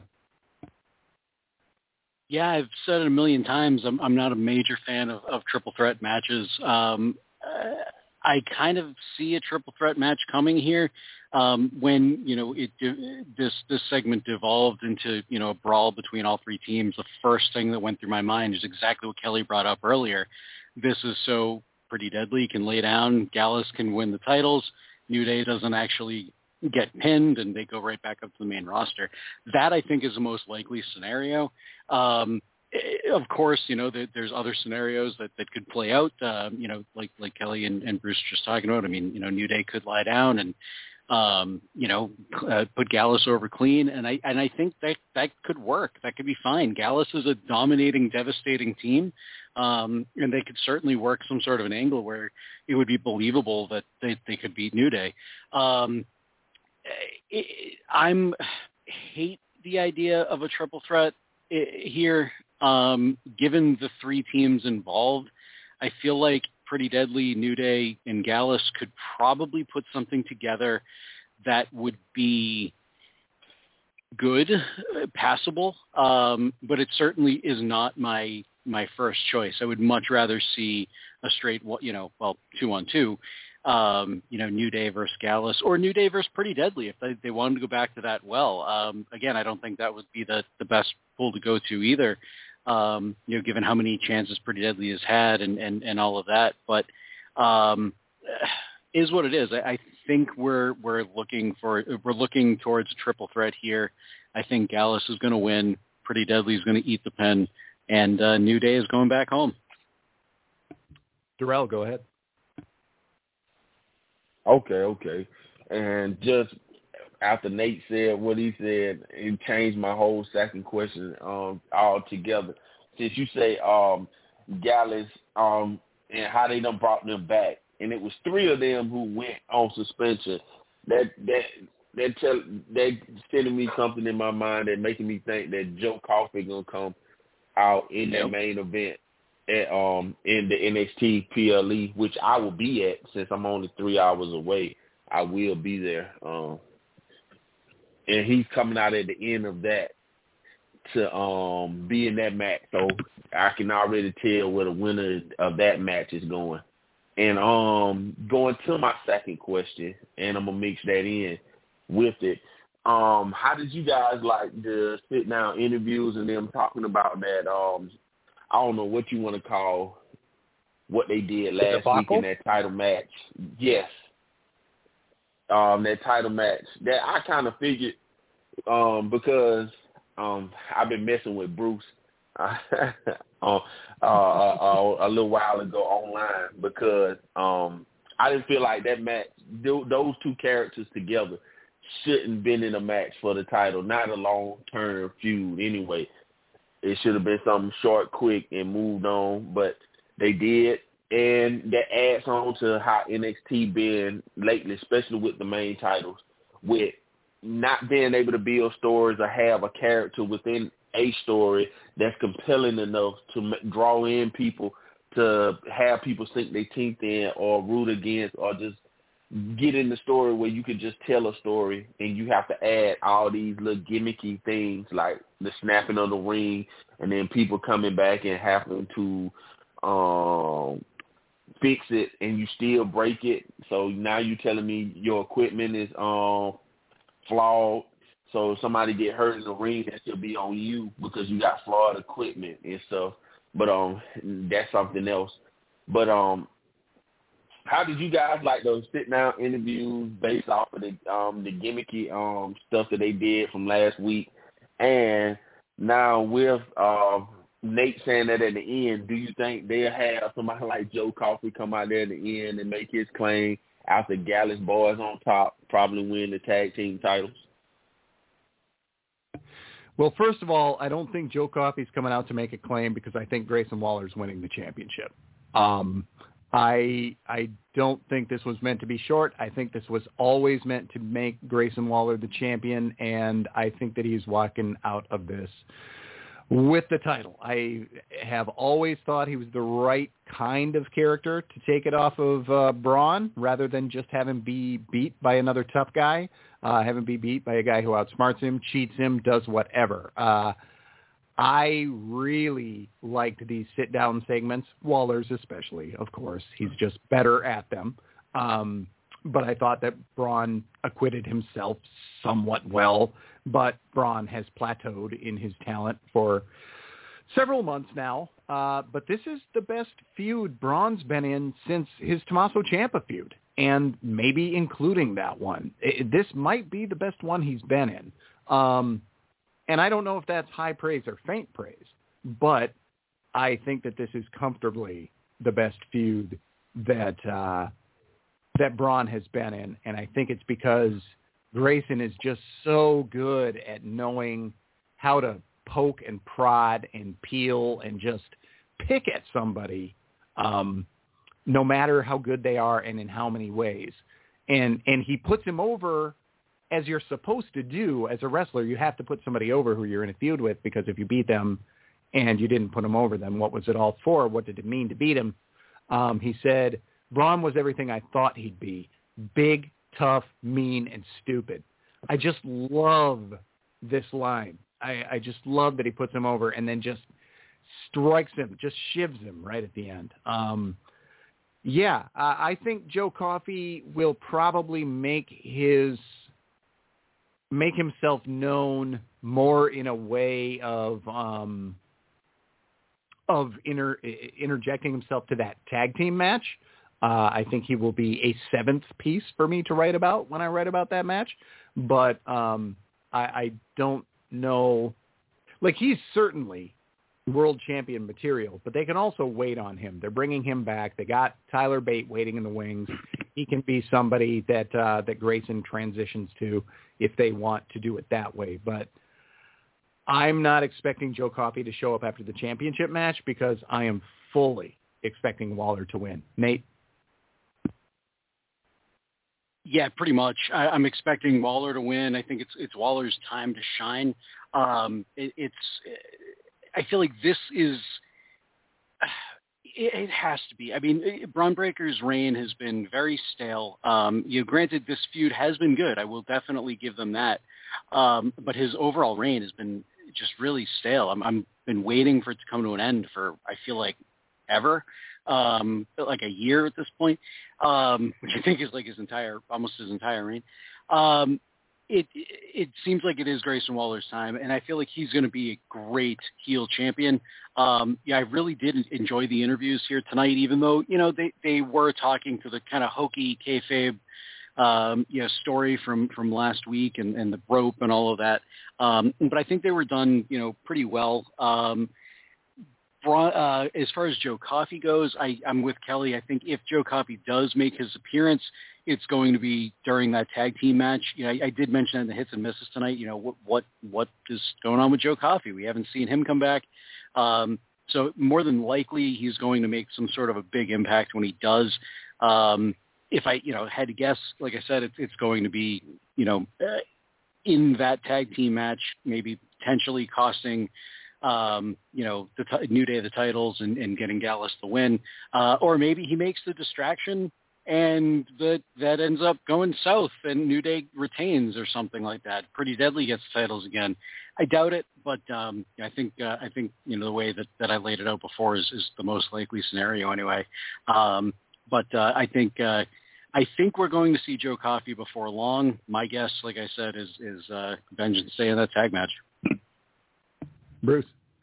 Yeah, I've said it a million times. I'm, I'm not a major fan of, of triple threat matches. Um, uh, I kind of see a triple threat match coming here um, when, you know, it this this segment devolved into, you know, a brawl between all three teams. The first thing that went through my mind is exactly what Kelly brought up earlier. This is so Pretty Deadly can lay down. Gallus can win the titles. New Day doesn't actually get pinned, and they go right back up to the main roster. That, I think, is the most likely scenario. Um Of course, you know, there, there's other scenarios that, that could play out, um, you know, like like Kelly and, and Bruce were just talking about. I mean, you know, New Day could lie down and, um, you know, uh, put Gallus over clean. And I and I think that that could work. That could be fine. Gallus is a dominating, devastating team. Um, and they could certainly work some sort of an angle where it would be believable that they, they could beat New Day. Um, it, I'm hate the idea of a triple threat here. Um, given the three teams involved, I feel like Pretty Deadly, New Day, and Gallus could probably put something together that would be good, passable, um, but it certainly is not my my first choice. I would much rather see a straight, you know, well, two on two, um, you know, New Day versus Gallus, or New Day versus Pretty Deadly if they, they wanted to go back to that well. Um, again, I don't think that would be the, the best pool to go to either, um, you know, given how many chances Pretty Deadly has had and, and, and all of that. But um, is what it is. I, I think we're we're looking for we're looking towards a triple threat here. I think Gallus is going to win, Pretty Deadly is going to eat the pen, and uh, New Day is going back home. Darrell, go ahead. Okay, okay. And just after Nate said what he said, it changed my whole second question um, altogether. Since you say um, Gallus um, and how they done brought them back, and it was three of them who went on suspension, that that that tell that sending me something in my mind that making me think that Joe Coffey gonna come out in that main event at um in the N X T P L E, which I will be at since I'm only three hours away. I will be there, um, and he's coming out at the end of that to um be in that match. So I can already tell where the winner of that match is going. And um going to my second question, and I'm gonna mix that in with it. Um, how did you guys like the sit down interviews and them talking about that? Um, I don't know what you want to call what they did last week in that title match. Yes, um, that title match. That I kind of figured um, because um, I've been messing with Bruce uh, uh, uh, a little while ago online because um, I didn't feel like that match. Those two characters together shouldn't been in a match for the title, not a long-term feud anyway. It should have been something short, quick, and moved on, but they did. And that adds on to how N X T been lately, especially with the main titles, with not being able to build stories or have a character within a story that's compelling enough to draw in people, to have people sink their teeth in or root against or just get in the story where you can just tell a story and you have to add all these little gimmicky things like the snapping of the ring and then people coming back and having to um, fix it and you still break it. So now you're telling me your equipment is um, flawed. So if somebody get hurt in the ring, that should be on you because you got flawed equipment and stuff. But um, that's something else. But um, how did you guys like those sit-down interviews based off of the um, the gimmicky um, stuff that they did from last week? And now with uh, Nate saying that at the end, do you think they'll have somebody like Joe Coffey come out there at the end and make his claim after Gallus Boys on top, probably win the tag team titles? Well, first of all, I don't think Joe Coffey's coming out to make a claim because I think Grayson Waller's winning the championship. Um I I don't think this was meant to be short. I think this was always meant to make Grayson Waller the champion, and I think that he's walking out of this with the title. I have always thought he was the right kind of character to take it off of uh, Braun rather than just have him be beat by another tough guy, uh, have him be beat by a guy who outsmarts him, cheats him, does whatever. Uh I really liked these sit-down segments, Waller's especially, of course. He's just better at them. Um, but I thought that Braun acquitted himself somewhat well, but Braun has plateaued in his talent for several months now. Uh, but this is the best feud Braun's been in since his Tommaso Ciampa feud, and maybe including that one. It, this might be the best one he's been in. Um And I don't know if that's high praise or faint praise, but I think that this is comfortably the best feud that uh, that Braun has been in. And I think it's because Grayson is just so good at knowing how to poke and prod and peel and just pick at somebody, um, no matter how good they are and in how many ways. And and he puts him over as you're supposed to do as a wrestler. You have to put somebody over who you're in a feud with, because if you beat them and you didn't put them over, then what was it all for? What did it mean to beat him? Um, he said, Braun was everything I thought he'd be. Big, tough, mean, and stupid. I just love this line. I, I just love that he puts him over and then just strikes him, just shivs him right at the end. Um, Yeah, uh, I think Joe Coffey will probably make his make himself known more in a way of um, of inter, interjecting himself to that tag team match. Uh, I think he will be a seventh piece for me to write about when I write about that match. But um, I, I don't know. Like, he's certainly world champion material, but they can also wait on him. They're bringing him back. They got Tyler Bate waiting in the wings. He can be somebody that uh, that Grayson transitions to if they want to do it that way. But I'm not expecting Joe Coffey to show up after the championship match because I am fully expecting Waller to win. Nate? Yeah, pretty much. I, I'm expecting Waller to win. I think it's it's Waller's time to shine. Um, it, it's I feel like this is it, it has to be. I mean, Bron Breakker's reign has been very stale. Um, you know, granted, this feud has been good. I will definitely give them that. Um, but his overall reign has been just really stale. I'm I'm been waiting for it to come to an end for I feel like ever. Um, like a year at this point, um, which I think is like his entire, almost his entire reign. Um, it, it seems like it is Grayson Waller's time, and I feel like he's going to be a great heel champion. Um, yeah, I really did enjoy the interviews here tonight, even though, you know, they, they were talking to the kind of hokey kayfabe, um, you know, story from, from last week and, and the rope and all of that. Um, but I think they were done, you know, pretty well. Um, Uh, as far as Joe Coffey goes, I, I'm with Kelly. I think if Joe Coffey does make his appearance, it's going to be during that tag team match. You know, I, I did mention in the hits and misses tonight, you know, what, what, what is going on with Joe Coffey? We haven't seen him come back. Um, so more than likely he's going to make some sort of a big impact when he does. Um, if I, you know, had to guess, like I said, it's, it's going to be, you know, in that tag team match, maybe potentially costing, um, you know, the t- New Day the titles and, and getting Gallus the win. Uh, or maybe he makes the distraction and that that ends up going south and New Day retains or something like that. Pretty Deadly gets the titles again. I doubt it, but um, I think, uh, I think, you know, the way that, that I laid it out before is, is the most likely scenario anyway. Um, but uh, I think, uh, I think we're going to see Joe Coffey before long. My guess, like I said, is, is uh, Vengeance Day in that tag match. Bruce.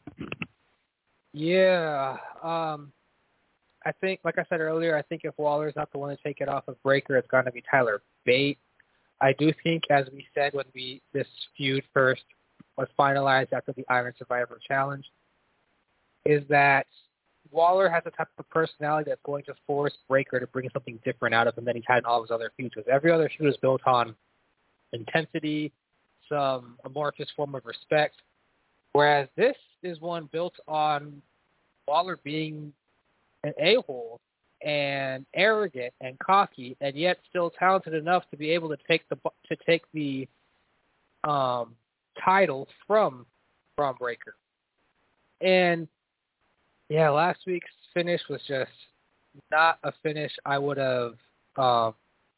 Yeah, um, I think, like I said earlier, I think if Waller's not the one to take it off of Breakker, it's going to be Tyler Bate. I do think, as we said when we this feud first was finalized after the Iron Survivor Challenge, is that Waller has a type of personality that's going to force Breakker to bring something different out of him than he's had in all of his other feuds. Because every other feud is built on intensity, some amorphous form of respect. Whereas this is one built on Waller being an a-hole and arrogant and cocky, and yet still talented enough to be able to take the to take the um, title from from Breakker. And yeah, last week's finish was just not a finish I would have um,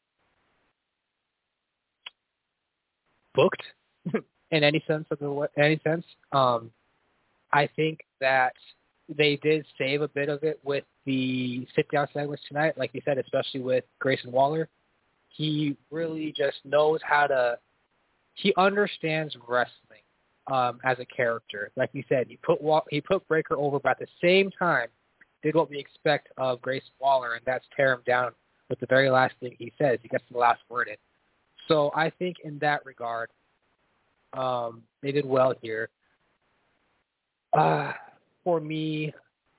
booked. In any sense of the any sense, um, I think that they did save a bit of it with the sit-down segments tonight. Like you said, especially with Grayson Waller, he really just knows how to. He understands wrestling um, as a character. Like you said, he put he put Breakker over, but at the same time, did what we expect of Grayson Waller, and that's tear him down with the very last thing he says. He gets the last word in. So I think in that regard, Um, they did well here. Uh, for me,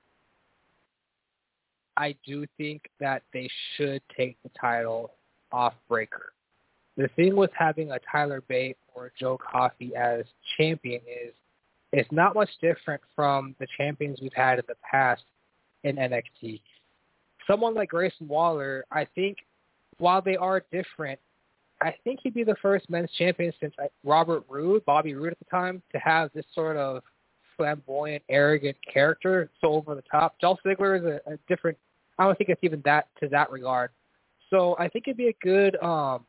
I do think that they should take the title off Breakker. The thing with having a Tyler Bate or a Joe Coffey as champion is it's not much different from the champions we've had in the past in N X T. Someone like Grayson Waller, I think, while they are different, I think he'd be the first men's champion since Robert Roode, Bobby Roode at the time, to have this sort of flamboyant, arrogant character, so over the top. Dolph Ziggler is a, a different. I don't think it's even that to that regard. So I think it'd be a good um,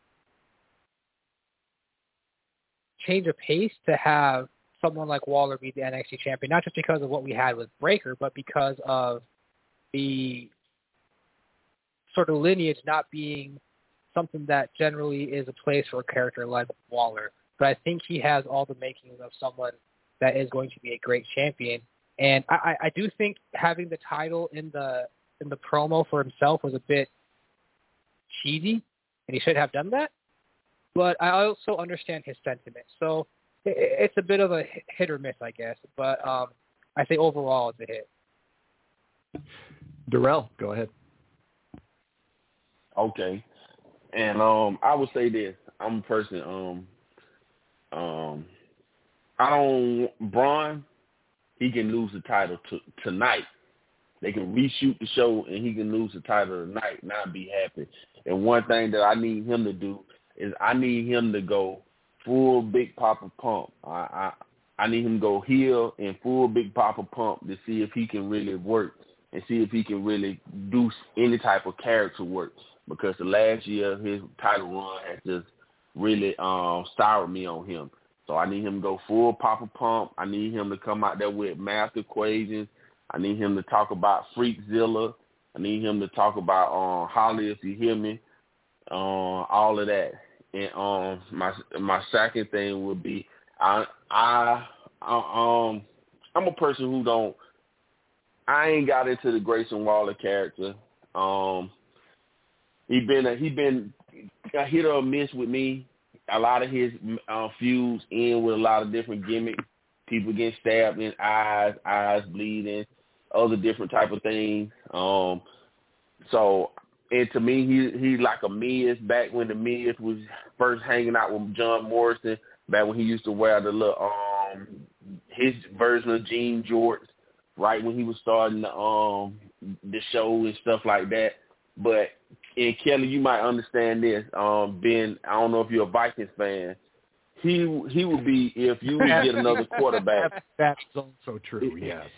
change of pace to have someone like Waller be the N X T champion, not just because of what we had with Breakker, but because of the sort of lineage not being something that generally is a place for a character like Waller. But I think he has all the makings of someone that is going to be a great champion. And I, I do think having the title in the in the promo for himself was a bit cheesy, and he should have done that. But I also understand his sentiment. So it, it's a bit of a hit or miss, I guess. But um, I think overall it's a hit. Darrell, go ahead. Okay. And um, I would say this. I'm a person, um, um, I don't, Braun, he can lose the title t- tonight. They can reshoot the show and he can lose the title tonight and I'd be happy. And one thing that I need him to do is I need him to go full Big Papa Pump. I, I, I need him to go heel and full Big Papa Pump to see if he can really work and see if he can really do any type of character work. Because the last year his title run has just really um, soured me on him. So I need him to go full Papa Pump. I need him to come out there with math equations. I need him to talk about Freakzilla. I need him to talk about um, Holly, if you hear me, uh, all of that. And um, my my second thing would be I I, I um I'm a person who don't I ain't got into the Grayson Waller character. Um, he been a, he been a hit or miss with me. A lot of his uh, feuds end with a lot of different gimmicks. People getting stabbed in eyes, eyes bleeding, other different type of things. Um, so, and to me, he he like a Miz back when the Miz was first hanging out with John Morrison, back when he used to wear the little um his version of jean jorts, right when he was starting the um the show and stuff like that. But and Kelly, you might understand this. Um, Ben, I don't know if you're a Vikings fan. He he would be if you would get another quarterback. That's also true. Yes.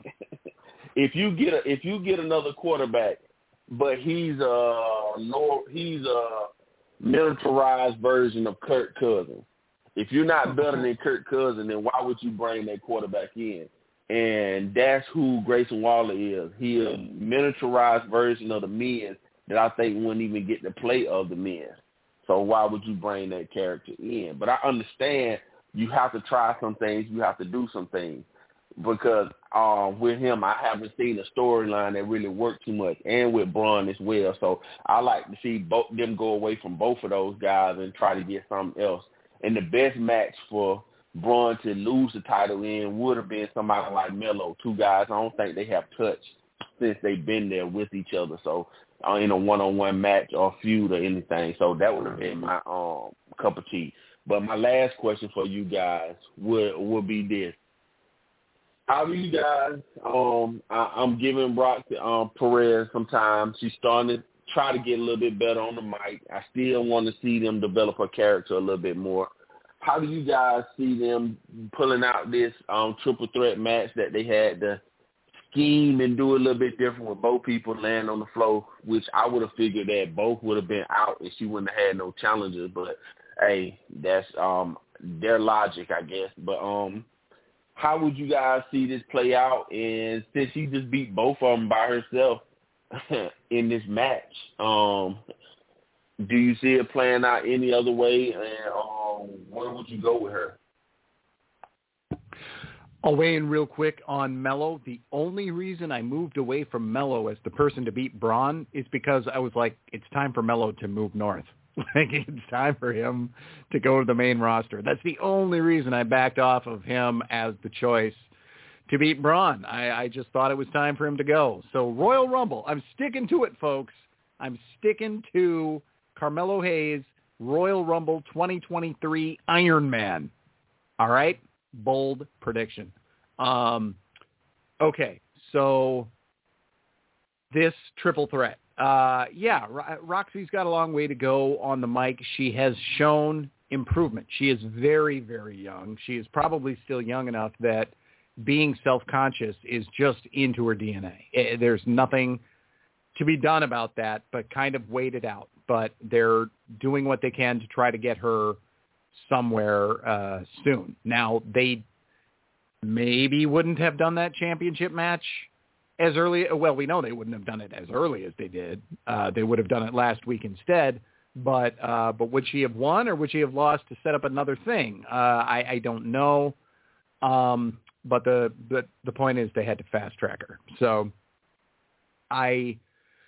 If you get a if you get another quarterback, but he's a no, he's a militarized version of Kirk Cousins. If you're not better than Kirk Cousins, then why would you bring that quarterback in? And that's who Grayson Waller is. He is a miniaturized version of the Miz that I think wouldn't even get the play of the Miz. So why would you bring that character in? But I understand you have to try some things. You have to do some things. Because um, with him, I haven't seen a storyline that really worked too much, and with Braun as well. So I like to see both them go away from both of those guys and try to get something else. And the best match for Braun to lose the title in would have been somebody like Melo. Two guys I don't think they have touched since they've been there with each other. So uh, in a one-on-one match or feud or anything. So that would have been my um, cup of tea. But my last question for you guys would would be this. How do you guys, um, I, I'm giving Brock um, Perez some time. She's starting to try to get a little bit better on the mic. I still want to see them develop her character a little bit more. How do you guys see them pulling out this um, triple threat match that they had to scheme and do a little bit different with both people laying on the floor, which I would have figured that both would have been out and she wouldn't have had no challenges. But, hey, that's um, their logic, I guess. But, um, how would you guys see this play out? And since she just beat both of them by herself in this match, um, do you see it playing out any other way? And um, where would you go with her? I'll weigh in real quick on Melo. The only reason I moved away from Melo as the person to beat Braun is because I was like, it's time for Melo to move north. Like, it's time for him to go to the main roster. That's the only reason I backed off of him as the choice to beat Braun. I, I just thought it was time for him to go. So Royal Rumble, I'm sticking to it, folks. I'm sticking to Carmelo Hayes, Royal Rumble twenty twenty-three Iron Man. All right? Bold prediction. Um, okay, so this triple threat. Uh, yeah, Ro- Roxy's got a long way to go on the mic. She has shown improvement. She is very, very young. She is probably still young enough that being self-conscious is just into her D N A. There's nothing to be done about that, but kind of wait it out. But they're doing what they can to try to get her somewhere uh, soon. Now, they maybe wouldn't have done that championship match as early. Well, we know they wouldn't have done it as early as they did. Uh, they would have done it last week instead. But uh, but would she have won or would she have lost to set up another thing? Uh, I, I don't know. Um, but the, the the point is they had to fast track her. So I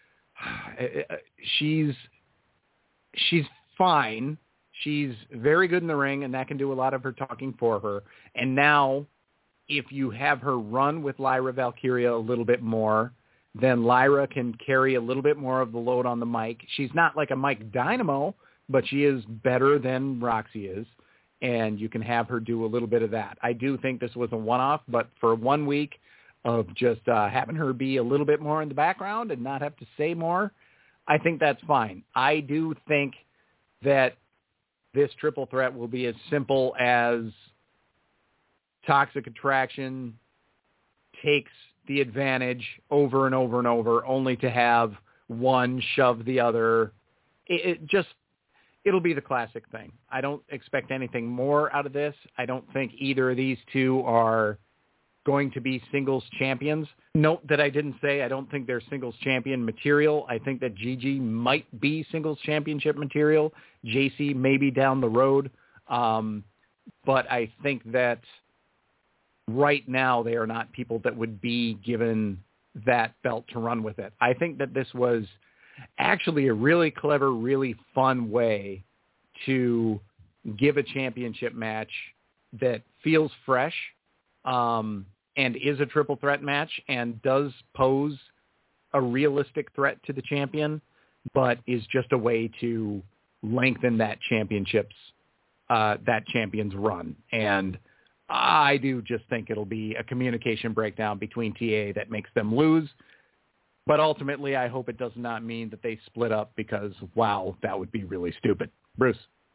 she's she's fine. She's very good in the ring, and that can do a lot of her talking for her. And now, if you have her run with Lyra Valkyria a little bit more, then Lyra can carry a little bit more of the load on the mic. She's not like a mic dynamo, but she is better than Roxy is, and you can have her do a little bit of that. I do think this was a one-off, but for one week of just uh, having her be a little bit more in the background and not have to say more, I think that's fine. I do think that this triple threat will be as simple as Toxic Attraction takes the advantage over and over and over, only to have one shove the other. It, it just, it'll be the classic thing. I don't expect anything more out of this. I don't think either of these two are going to be singles champions. Note that I didn't say I don't think they're singles champion material. I think that Gigi might be singles championship material. J C maybe down the road. Um, but I think that right now they are not people that would be given that belt to run with it. I think that this was actually a really clever, really fun way to give a championship match that feels fresh, um, and is a triple threat match and does pose a realistic threat to the champion, but is just a way to lengthen that championship's, uh, that champion's run. And I do just think it'll be a communication breakdown between T A that makes them lose. But ultimately, I hope it does not mean that they split up because, wow, that would be really stupid. Bruce.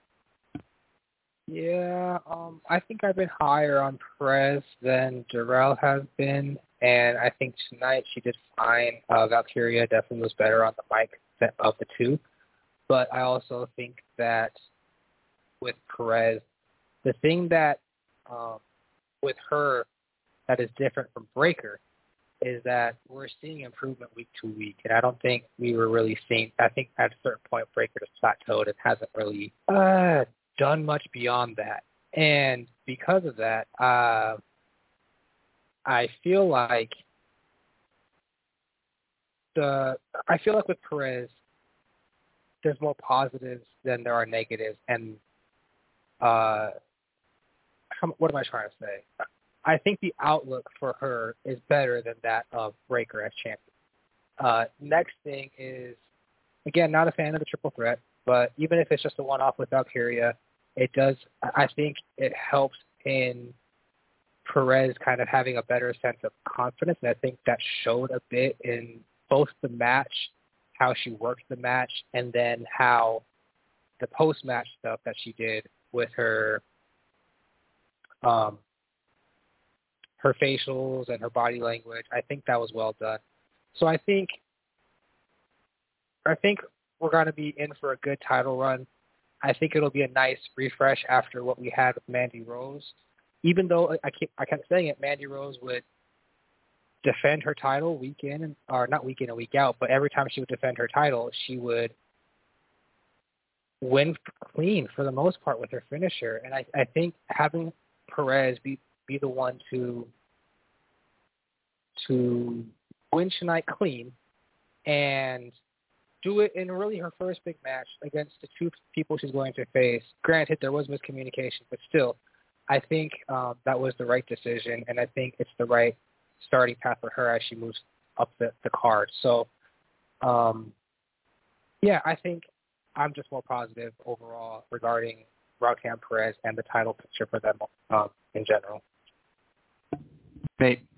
Yeah, um, I think I've been higher on Perez than Darrell has been, and I think tonight she did fine. Uh, Valkyria definitely was better on the mic of the two, but I also think that with Perez, the thing that um, with her that is different from Breaker is that we're seeing improvement week to week, and I don't think we were really seeing. I think at a certain point Breaker just plateaued and hasn't really uh, done much beyond that. And because of that, uh, I feel like the I feel like with Perez, there's more positives than there are negatives. And uh, what am I trying to say? I think the outlook for her is better than that of Breaker as champion. Uh, next thing is, again, not a fan of the triple threat, but even if it's just a one-off with Valkyria, it does, I think it helps in Perez kind of having a better sense of confidence, and I think that showed a bit in both the match, how she worked the match, and then how the post-match stuff that she did with her um, her facials and her body language. I think that was well done. So I think I think we're going to be in for a good title run. I think it'll be a nice refresh after what we had with Mandy Rose. Even though I keep I kept saying it, Mandy Rose would defend her title week in, and, or not week in and week out, but every time she would defend her title, she would win clean for the most part with her finisher. And I, I think having Perez be, be the one to to win tonight clean and do it in really her first big match against the two people she's going to face. Granted, there was miscommunication, but still, I think um, that was the right decision, and I think it's the right starting path for her as she moves up the, the card. So, um, yeah, I think I'm just more positive overall regarding Roxanne Perez and the title picture for them um, in general. Nate.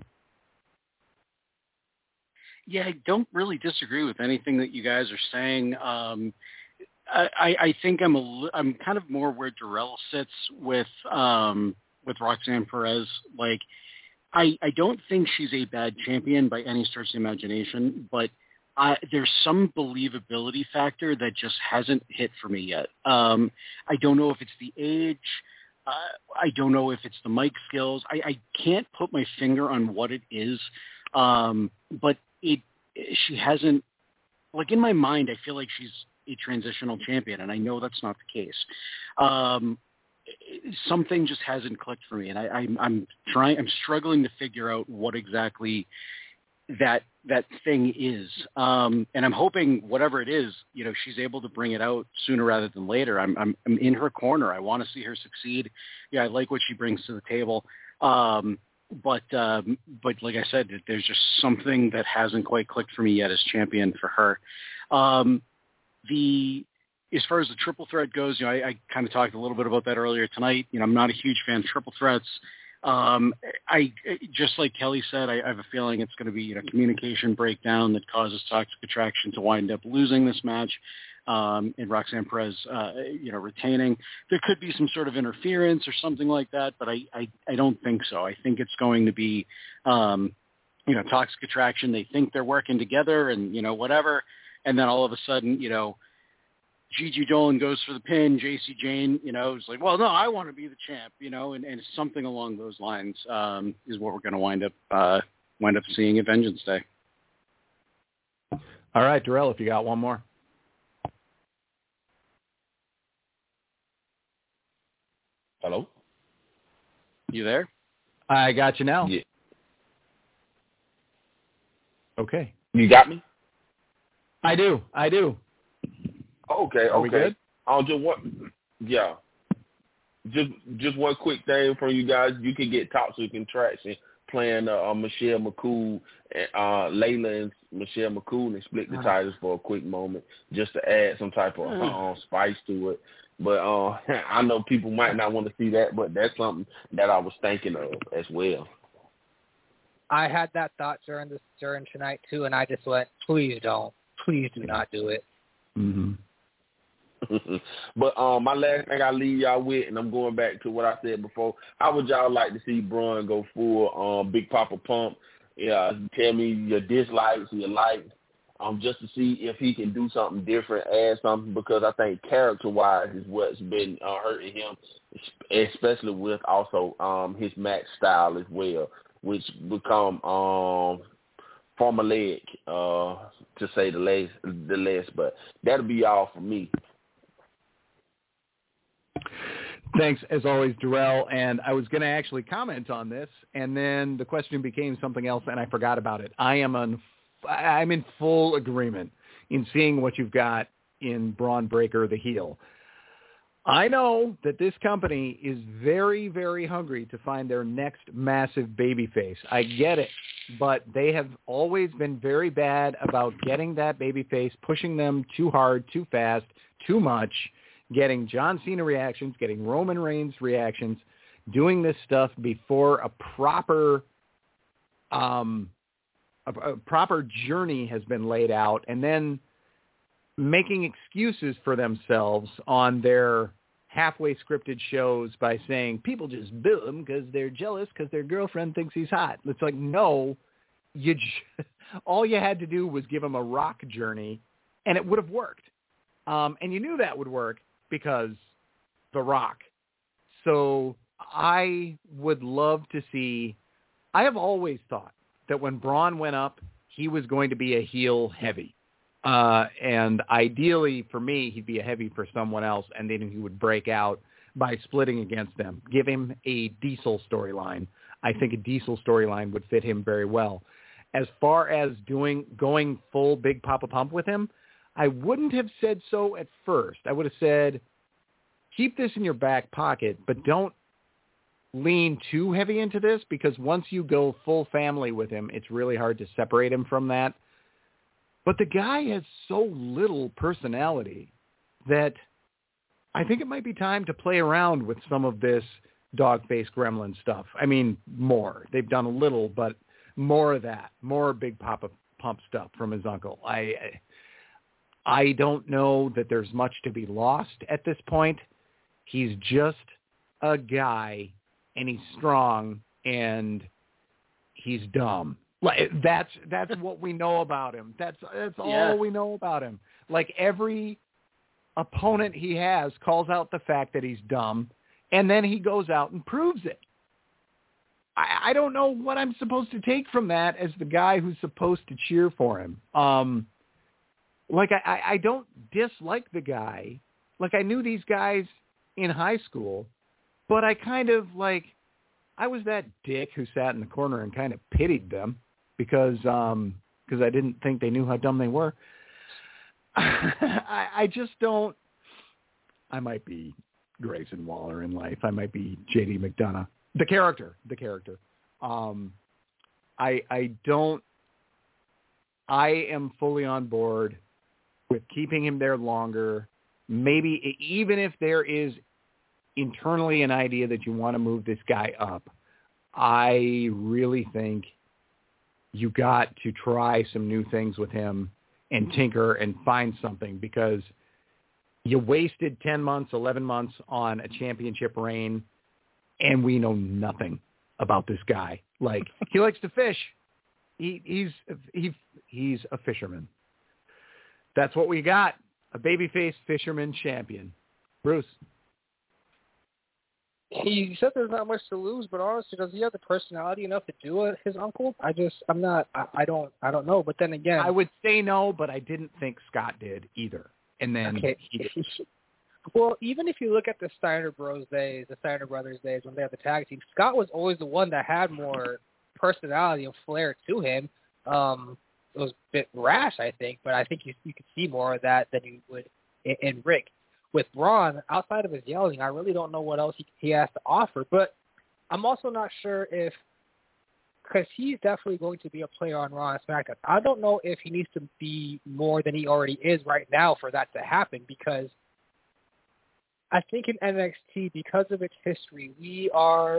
Yeah, I don't really disagree with anything that you guys are saying. Um, I, I think I'm a, I'm kind of more where Darrell sits with um, with Roxanne Perez. Like, I, I don't think she's a bad champion by any stretch of the imagination, but I, there's some believability factor that just hasn't hit for me yet. Um, I don't know if it's the age. Uh, I don't know if it's the mic skills. I, I can't put my finger on what it is. Um, but it, she hasn't, like in my mind, I feel like she's a transitional champion, and I know that's not the case. Um, something just hasn't clicked for me, and I, I'm, I'm trying, I'm struggling to figure out what exactly that that thing is. Um, and I'm hoping whatever it is, you know, she's able to bring it out sooner rather than later. I'm, I'm, I'm in her corner. I want to see her succeed. Yeah, I like what she brings to the table. Um, but, um, but like I said, there's just something that hasn't quite clicked for me yet as champion for her. Um, the, as far as the triple threat goes, you know, I, I kind of talked a little bit about that earlier tonight. You know, I'm not a huge fan of triple threats. Um, I just like Kelly said, I, I have a feeling it's going to be, you know, communication breakdown that causes Toxic Attraction to wind up losing this match, um, and Roxanne Perez, uh, you know, retaining. There could be some sort of interference or something like that, but I, I, I don't think so. I think it's going to be, um, you know, Toxic Attraction. They think they're working together and, you know, whatever. And then all of a sudden, you know, Gigi Dolan goes for the pin. J C Jane, you know, is like, well, no, I want to be the champ, you know, and, and something along those lines um, is what we're going to wind up uh, wind up seeing at Vengeance Day. All right, Darrell, if you got one more. Hello? You there? I got you now. Yeah. Okay. You got me? I do. I do. Okay, Are we okay. good? I'll just one, yeah. Just just one quick thing from you guys. You can get Toxic Attraction playing uh, uh, Michelle McCool, uh, Layla and Michelle McCool, and split the titles for a quick moment just to add some type of uh, spice to it. But uh, I know people might not want to see that, but that's something that I was thinking of as well. I had that thought during this during tonight too, and I just went, please don't, please do not do it. Mm-hmm. But um, my last thing I leave y'all with, and I'm going back to what I said before, how would y'all like to see Braun go full um, Big Papa Pump? Yeah, tell me your dislikes, your likes, um, just to see if he can do something different, add something, because I think character-wise is what's been uh, hurting him, especially with also um, his match style as well, which become um, formulaic, uh, to say the less, the less. But that'll be all for me. Thanks, as always, Darrell. And I was going to actually comment on this, and then the question became something else, and I forgot about it. I am on, I'm in full agreement in seeing what you've got in Braun Breaker, the heel. I know that this company is very, very hungry to find their next massive babyface. I get it, but they have always been very bad about getting that babyface, pushing them too hard, too fast, too much, getting John Cena reactions, getting Roman Reigns reactions, doing this stuff before a proper um, a, a proper journey has been laid out, and then making excuses for themselves on their halfway scripted shows by saying people just boo him because they're jealous because their girlfriend thinks he's hot. It's like, no, you j- all you had to do was give him a rock journey, and it would have worked. Um, and you knew that would work because The Rock. So I would love to see, I have always thought that when Braun went up, he was going to be a heel heavy. Uh, and ideally for me, he'd be a heavy for someone else, and then he would break out by splitting against them. Give him a Diesel storyline. I think a Diesel storyline would fit him very well. As far as doing going full Big Papa Pump with him, I wouldn't have said so at first. I would have said, keep this in your back pocket, but don't lean too heavy into this, because once you go full family with him, it's really hard to separate him from that. But the guy has so little personality that I think it might be time to play around with some of this dog-faced gremlin stuff. I mean, more. They've done a little, but more of that, more Big Papa Pump stuff from his uncle. I I don't know that there's much to be lost at this point. He's just a guy, and he's strong, and he's dumb. Like that's that's what we know about him. That's that's all yeah. we know about him. Like every opponent he has calls out the fact that he's dumb, and then he goes out and proves it. I, I don't know what I'm supposed to take from that as the guy who's supposed to cheer for him. Um, like, I, I, I don't dislike the guy. Like, I knew these guys in high school, but I kind of, like, I was that dick who sat in the corner and kind of pitied them because um, because I didn't think they knew how dumb they were. I, I just don't. I might be Grayson Waller in life. I might be J D McDonough. The character, the character. Um, I I don't. I am fully on board with keeping him there longer. Maybe even if there is internally an idea that you want to move this guy up, I really think you got to try some new things with him and tinker and find something, because you wasted ten months, eleven months on a championship reign, and we know nothing about this guy. Like, he likes to fish. He, he's he, he's a fisherman. That's what we got, a babyface fisherman champion. Bruce. He said there's not much to lose, but honestly, does he have the personality enough to do it, his uncle? I just, I'm not, I, I don't, I don't know. But then again, I would say no, but I didn't think Scott did either. And then okay. he did. Well, even if you look at the Steiner Bros days, the Steiner Brothers days when they had the tag team, Scott was always the one that had more personality and flair to him. Um, it was a bit rash, I think, but I think you you could see more of that than you would in, in Rick. With Braun, outside of his yelling, I really don't know what else he, he has to offer. But I'm also not sure if, because he's definitely going to be a player on Raw and SmackDown, I don't know if he needs to be more than he already is right now for that to happen, because I think in N X T, because of its history, we are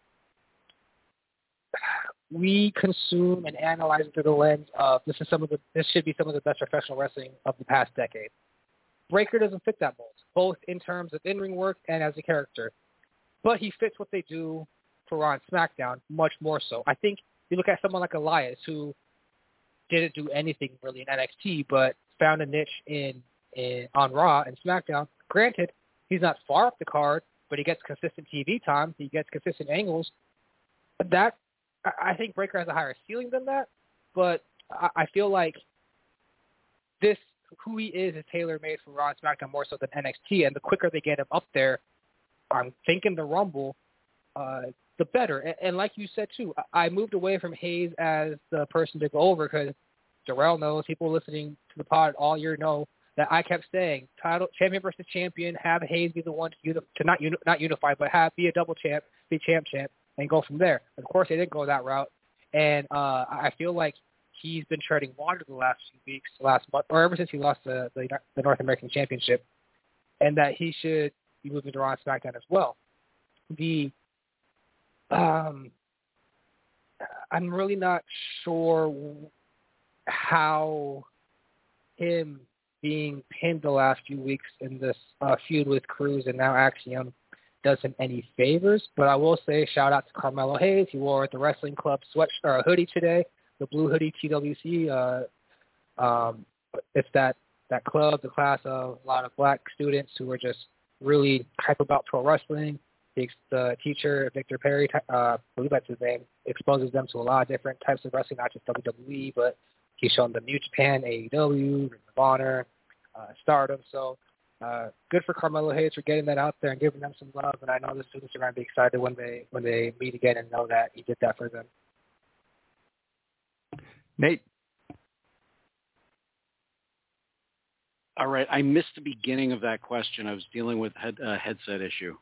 we consume and analyze through the lens of this is some of the this should be some of the best professional wrestling of the past decade. Breaker doesn't fit that mold, both in terms of in-ring work and as a character. But he fits what they do for Raw and SmackDown much more so. I think you look at someone like Elias, who didn't do anything really in N X T, but found a niche in, in on Raw and SmackDown. Granted, he's not far up the card, but he gets consistent T V time. He gets consistent angles. That I think Breaker has a higher ceiling than that, but I feel like this, who he is, is tailor-made for Raw and SmackDown more so than N X T, and the quicker they get him up there, I'm thinking the Rumble, uh, the better. And, and like you said, too, I moved away from Hayes as the person to go over because Darrell knows, people listening to the pod all year know that I kept saying, title champion versus champion, have Hayes be the one to, uni- to not uni- not unify, but have be a double champ, be champ champ, and go from there. Of course, they didn't go that route, and uh, I feel like he's been treading water the last few weeks, last month, or ever since he lost the, the the North American Championship, and that he should be moving to Raw and SmackDown as well. The um, I'm really not sure how him being pinned the last few weeks in this uh, feud with Cruz and now Axiom does him any favors, but I will say shout out to Carmelo Hayes. He wore the Wrestling Club sweat or hoodie today, the blue hoodie T W C. Uh, um, it's that, that club, the class of a lot of black students who are just really hype about pro wrestling. The, the teacher, Victor Perry, uh, I believe that's his name, exposes them to a lot of different types of wrestling, not just W W E, but he's shown them New Japan, A E W, Ring of Honor, uh, Stardom. So uh, good for Carmelo Hayes for getting that out there and giving them some love. And I know the students are going to be excited when they when they meet again and know that he did that for them. Nate. All right. I missed the beginning of that question. I was dealing with a head, uh, headset issue.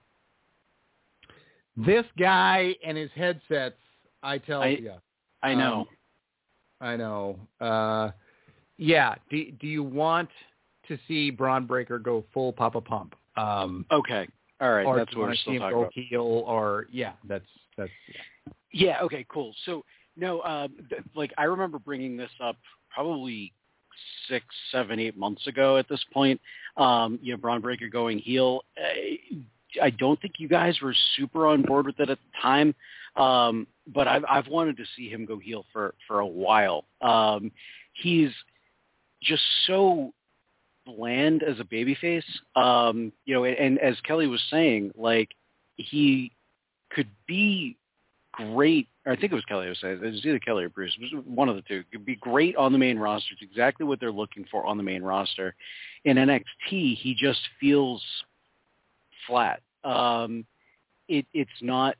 This guy and his headsets, I tell I, you. I know. Um, I know. Uh, yeah. Do, do you want to see Braun Breaker go full Papa Pump? Um, okay. All right. Or that's what we're still talking go about. heel or, yeah, that's, that's, yeah. Yeah. Okay, cool. So, no, uh, th- like I remember bringing this up probably six, seven, eight months ago at this point. Um, you know, Braun Breaker going heel. I, I don't think you guys were super on board with it at the time, um, but I've, I've wanted to see him go heel for, for a while. Um, he's just so bland as a babyface, um, you know, and, and as Kelly was saying, like he could be great. Or I think it was Kelly who was saying it was either Kelly or Bruce. It was one of the two. It would be great on the main roster. It's exactly what they're looking for on the main roster. In N X T, he just feels flat. Um, it, it's not.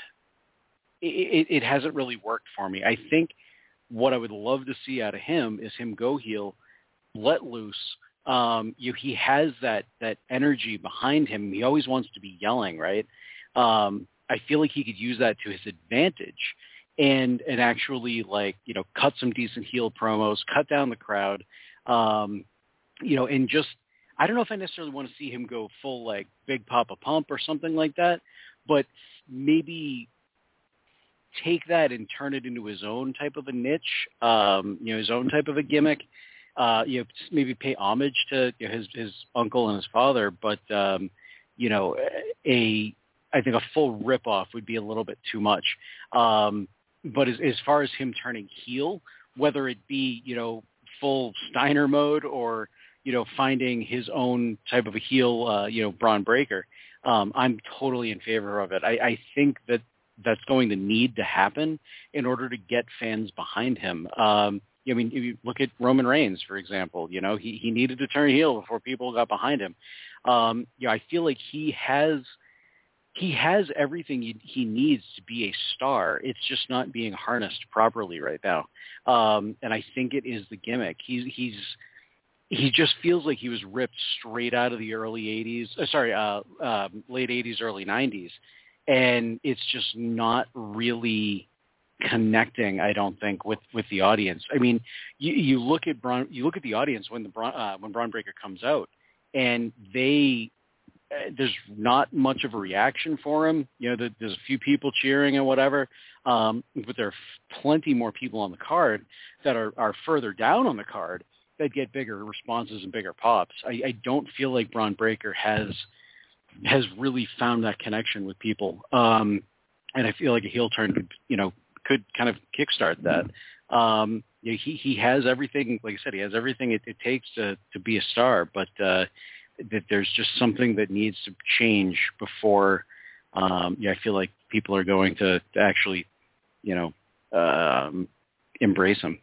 It, it hasn't really worked for me. I think what I would love to see out of him is him go heel, let loose. Um, you, he has that, that energy behind him. He always wants to be yelling, right? Um, I feel like he could use that to his advantage and, and actually like, you know, cut some decent heel promos, cut down the crowd, um, you know, and just, I don't know if I necessarily want to see him go full like Big Papa Pump or something like that, but maybe take that and turn it into his own type of a niche, um, you know, his own type of a gimmick. Uh, you know, maybe pay homage to you know, his his uncle and his father, but um, you know, a I think a full ripoff would be a little bit too much. Um, but as as far as him turning heel, whether it be you know full Steiner mode or you know finding his own type of a heel, uh, you know, Braun Breaker, um, I'm totally in favor of it. I, I think that that's going to need to happen in order to get fans behind him. Um, I mean, if you look at Roman Reigns, for example, you know, he, he needed to turn heel before people got behind him. Um, you know, I feel like he has, he has everything he, he needs to be a star. It's just not being harnessed properly right now. Um, and I think it is the gimmick. He's, he's, he just feels like he was ripped straight out of the early eighties, uh, sorry, uh, uh, late eighties, early nineties. And it's just not really connecting, I don't think, with, with the audience. I mean, you, you look at Braun, you look at the audience when the Braun, uh, when Braun Breaker comes out, and they uh, there's not much of a reaction for him. You know, the, there's a few people cheering and whatever, um, but there are plenty more people on the card that are, are further down on the card that get bigger responses and bigger pops. I, I don't feel like Braun Breaker has has really found that connection with people. Um, and I feel like a heel turn could, you know, could kind of kickstart that. Um, you know, he, he has everything, like I said, he has everything it, it takes to, to be a star, but uh, that there's just something that needs to change before, um, yeah, I feel like people are going to, to actually, you know, um, embrace him.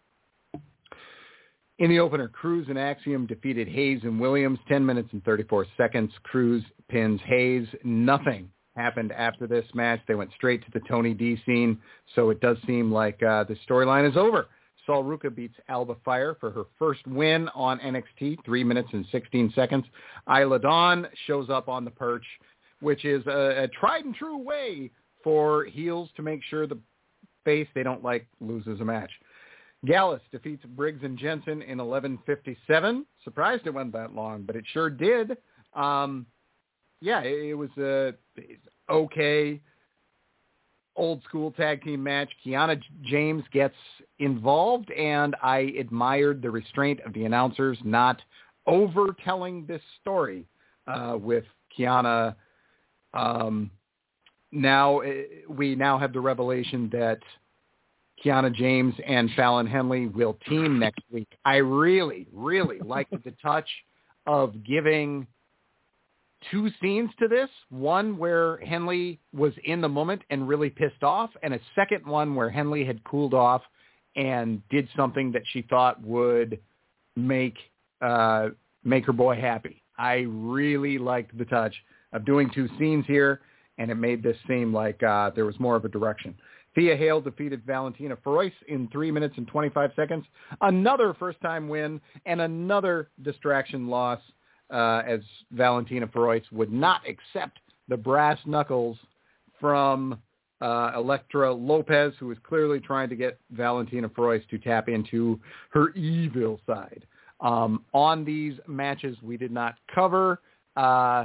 In the opener, Cruz and Axiom defeated Hayes and Williams, ten minutes and thirty-four seconds. Cruz pins Hayes. Nothing happened after this match. They went straight to the Tony D scene, so it does seem like uh, the storyline is over. Sol Ruca beats Alba Fire for her first win on N X T, three minutes and sixteen seconds. Isla Dawn shows up on the perch, which is a, a tried and true way for heels to make sure the face they don't like loses a match. Gallus defeats Briggs and Jensen in eleven fifty-seven. Surprised it went that long, but it sure did. Um, yeah, it, it was a okay old school tag team match. Kiana James gets involved, and I admired the restraint of the announcers not over-telling this story uh, with Kiana. Um, now we now have the revelation that Kiana James and Fallon Henley will team next week. I really, really liked the touch of giving two scenes to this. One where Henley was in the moment and really pissed off, and a second one where Henley had cooled off and did something that she thought would make uh, make her boy happy. I really liked the touch of doing two scenes here, and it made this seem like uh, there was more of a direction. Thea Hale defeated Valentina Feroz in three minutes and twenty-five seconds. Another first-time win and another distraction loss uh, as Valentina Feroz would not accept the brass knuckles from uh, Elektra Lopez, who was clearly trying to get Valentina Feroz to tap into her evil side. Um, on these matches we did not cover. Uh,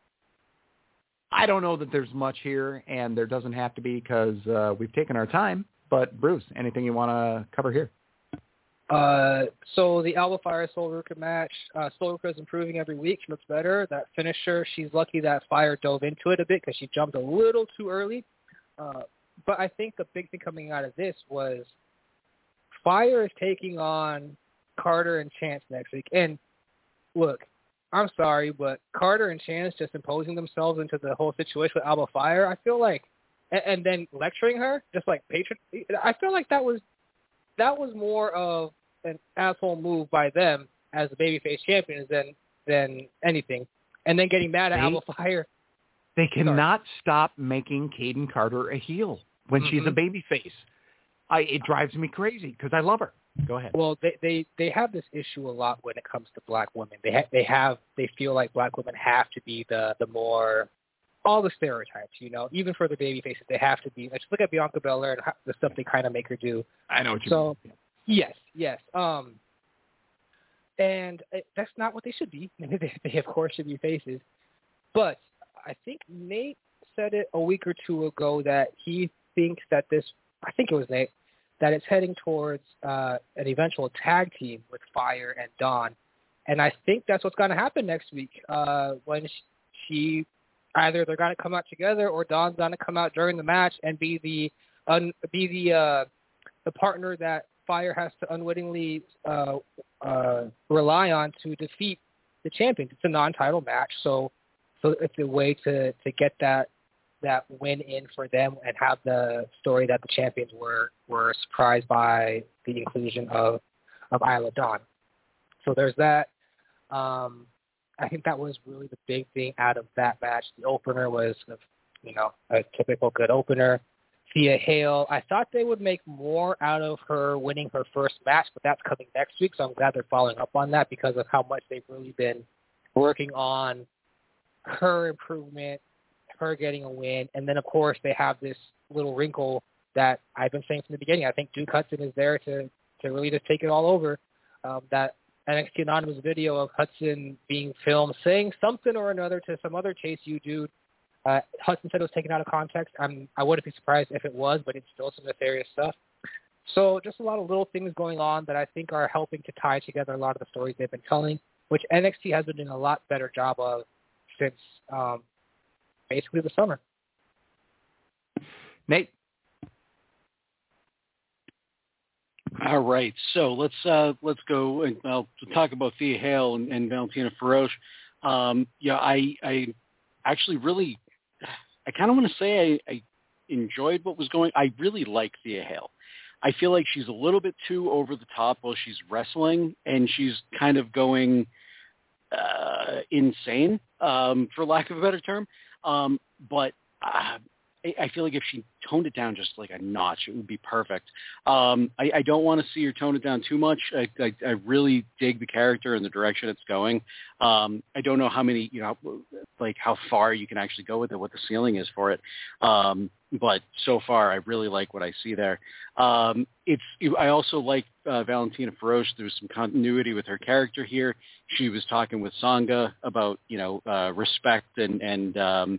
I don't know that there's much here, and there doesn't have to be because uh, we've taken our time. But, Bruce, anything you want to cover here? Uh, so the Alba Fire Sol Ruca match, uh, Sol Ruca is improving every week. She looks better. That finisher, she's lucky that Fire dove into it a bit because she jumped a little too early. Uh, but I think the big thing coming out of this was Fire is taking on Carter and Chance next week. And, look, I'm sorry, but Carter and Chance just imposing themselves into the whole situation with Alba Fire, I feel like and, and then lecturing her, just like patron. I feel like that was that was more of an asshole move by them as the babyface champions than than anything. And then getting mad at They, Alba Fire. They cannot Sorry. stop making Kayden Carter a heel when mm-hmm. she's a babyface. I it drives me crazy because I love her. Go ahead. Well, they, they, they have this issue a lot when it comes to black women. They ha- they have they feel like black women have to be the the more all the stereotypes, you know, even for the baby faces, they have to be. Like, just look at Bianca Belair and how, the stuff they kind of make her do. I know what you so, mean. Yes, yes. Um, and it, that's not what they should be. they, they of course should be faces, but I think Nate said it a week or two ago that he thinks that this. I think it was Nate. That it's heading towards uh, an eventual tag team with Fire and Dawn. And I think that's what's going to happen next week uh, when she, she either they're going to come out together or Dawn's going to come out during the match and be the un, be the uh, the partner that Fire has to unwittingly uh, uh, rely on to defeat the champions. It's a non-title match, so so it's a way to, to get that that win in for them and have the story that the champions were were surprised by the inclusion of of Isla Dawn. So there's that. Um, I think that was really the big thing out of that match. The opener was, you know, a typical good opener. Thea Hale, I thought they would make more out of her winning her first match, but that's coming next week, so I'm glad they're following up on that because of how much they've really been working on her improvement, her getting a win, and then of course they have this little wrinkle that I've been saying from the beginning. I think Duke Hudson is there to, to really just take it all over. Um, that N X T Anonymous video of Hudson being filmed saying something or another to some other Chase U dude. Uh, Hudson said it was taken out of context. I'm, I wouldn't be surprised if it was, but it's still some nefarious stuff. So just a lot of little things going on that I think are helping to tie together a lot of the stories they've been telling, which N X T has been doing a lot better job of since um, basically the summer. Nate? All right, so let's uh, let's go and I'll talk about Thea Hale and, and Valentina Feroz. Um, yeah, I I actually really I kind of want to say I, I enjoyed what was going. I really like Thea Hale. I feel like she's a little bit too over the top while she's wrestling, and she's kind of going uh, insane, um, for lack of a better term. Um, but uh, I, I feel like if she toned it down just like a notch, it would be perfect. Um, I, I don't want to see her tone it down too much. I, I, I really dig the character and the direction it's going. Um, I don't know how many, you know, like how far you can actually go with it, what the ceiling is for it. Um, but so far, I really like what I see there. Um, it's. I also like uh, Valentina Feroz. There's some continuity with her character here. She was talking with Sangha about, you know, uh, respect and and um,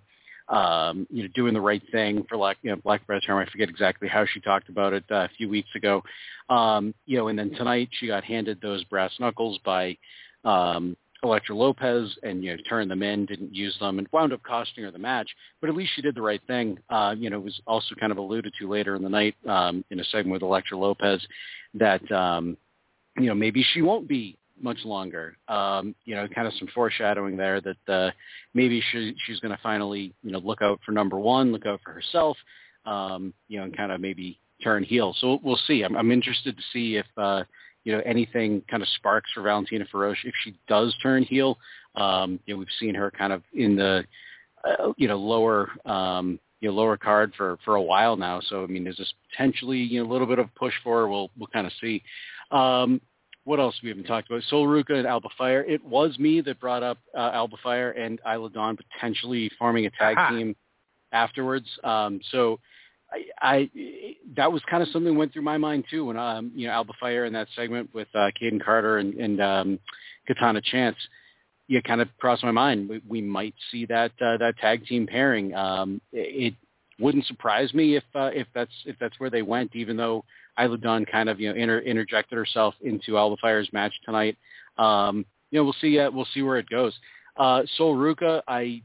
um, you know, doing the right thing, for lack, you know, lack of a better term. I forget exactly how she talked about it uh, a few weeks ago. Um, you know, and then tonight she got handed those brass knuckles by um, Elektra Lopez, and, you know, turned them in, didn't use them, and wound up costing her the match. But at least she did the right thing. Uh, you know, it was also kind of alluded to later in the night um, in a segment with Elektra Lopez that, um, you know, maybe she won't be much longer. Um, you know, kind of some foreshadowing there that uh, maybe she, she's going to finally, you know, look out for number one, look out for herself, um, you know, and kind of maybe turn heel. So we'll see. I'm, I'm interested to see if, uh, you know, anything kind of sparks for Valentina Feroz if she does turn heel. Um, you know, we've seen her kind of in the, uh, you know, lower, um, you know, lower card for, for a while now. So, I mean, is this potentially, you know, a little bit of a push for her? We'll, we'll kind of see. Um, what else we haven't talked about? Sol Ruca and Alba Fire. It was me that brought up uh, Alba Fire and Isla Dawn potentially forming a tag Aha. team afterwards. Um, so, I, I that was kind of something that went through my mind too when um you know Alba Fire in that segment with uh, Kayden Carter and, and um, Katana Chance. Yeah, kind of crossed my mind. We, we might see that uh, that tag team pairing. Um, it, it wouldn't surprise me if uh, if that's if that's where they went. Even though Isla Dawn kind of you know inter- interjected herself into Alba Fire's match tonight. Um, you know we'll see uh, we'll see where it goes. Uh, Sol Ruca, I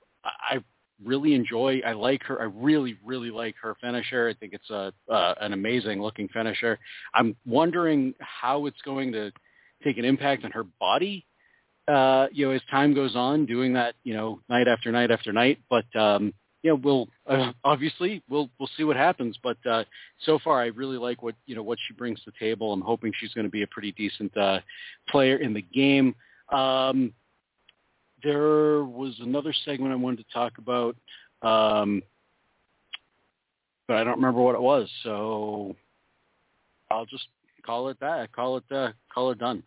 I. really enjoy. I like her. I really, really like her finisher. I think it's a uh, an amazing looking finisher. I'm wondering how it's going to take an impact on her body, uh, you know, as time goes on, doing that, you know, night after night after night. But um, yeah, we'll uh, obviously we'll we'll see what happens. But uh, so far, I really like what you know what she brings to the table. I'm hoping she's going to be a pretty decent uh, player in the game. Um, there was another segment I wanted to talk about, um, but I don't remember what it was. So I'll just call it that. Call it uh, call it done.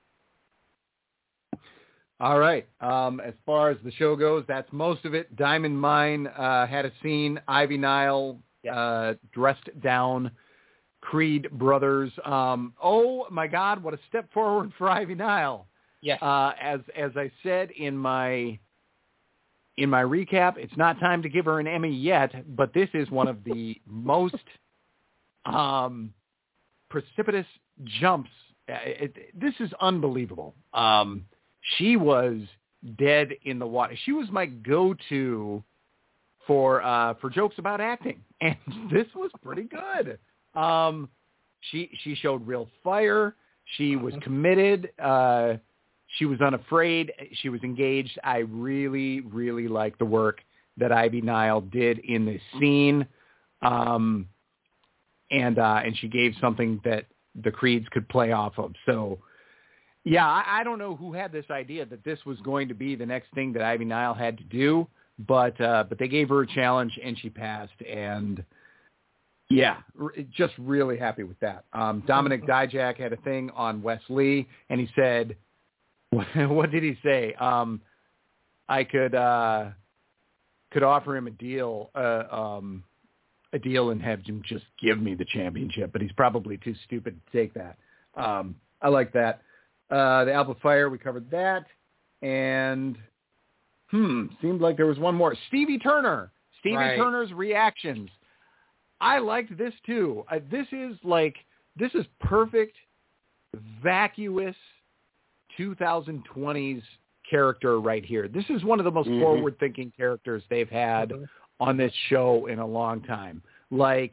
All right. Um, as far as the show goes, that's most of it. Diamond Mine uh, had a scene. Ivy Nile uh, dressed down Creed brothers. Um, oh, my God, what a step forward for Ivy Nile. Yes. Uh, as as I said in my in my recap, it's not time to give her an Emmy yet, but this is one of the most um, precipitous jumps. It, it, this is unbelievable. Um She was dead in the water. She was my go-to for uh, for jokes about acting, and this was pretty good. Um, she she showed real fire. She was committed. Uh, she was unafraid. She was engaged. I really, really like the work that Ivy Nile did in this scene, um, and uh, and she gave something that the Creeds could play off of. So. Yeah, I, I don't know who had this idea that this was going to be the next thing that Ivy Nile had to do, but uh, but they gave her a challenge and she passed, and yeah, r- just really happy with that. Um, Dominic Dijak had a thing on Wes Lee, and he said, what did he say? Um, I could uh, could offer him a deal, uh, um, a deal, and have him just give me the championship, but he's probably too stupid to take that. Um, I like that. Uh, the Alpha Fire, we covered that. And, hmm, seemed like there was one more. Stevie Turner. Stevie Right. Turner's reactions. I liked this, too. Uh, this is like, this is perfect, vacuous twenty twenties character right here. This is one of the most Mm-hmm. forward-thinking characters they've had mm-hmm. on this show in a long time. Like,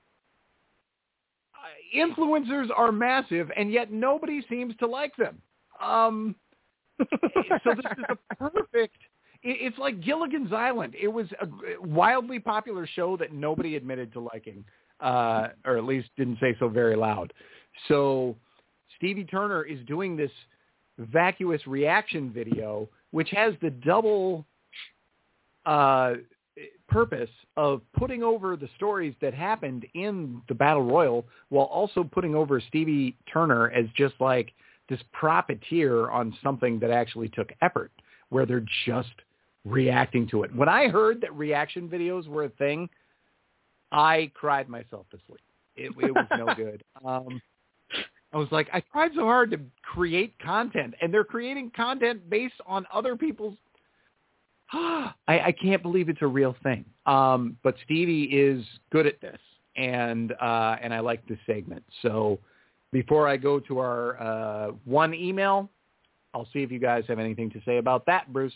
influencers are massive, and yet nobody seems to like them. Um, so this is a perfect, it's like Gilligan's Island. It was a wildly popular show that nobody admitted to liking, uh, or at least didn't say so very loud. So Stevie Turner is doing this vacuous reaction video, which has the double uh, purpose of putting over the stories that happened in the Battle Royal while also putting over Stevie Turner as just like this profiteer on something that actually took effort, where they're just reacting to it. When I heard that reaction videos were a thing, I cried myself to sleep. It, it was no good. Um, I was like, I tried so hard to create content, and they're creating content based on other people's I, I can't believe it's a real thing. Um, but Stevie is good at this, and uh, and I like this segment. So before I go to our uh, one email, I'll see if you guys have anything to say about that, Bruce.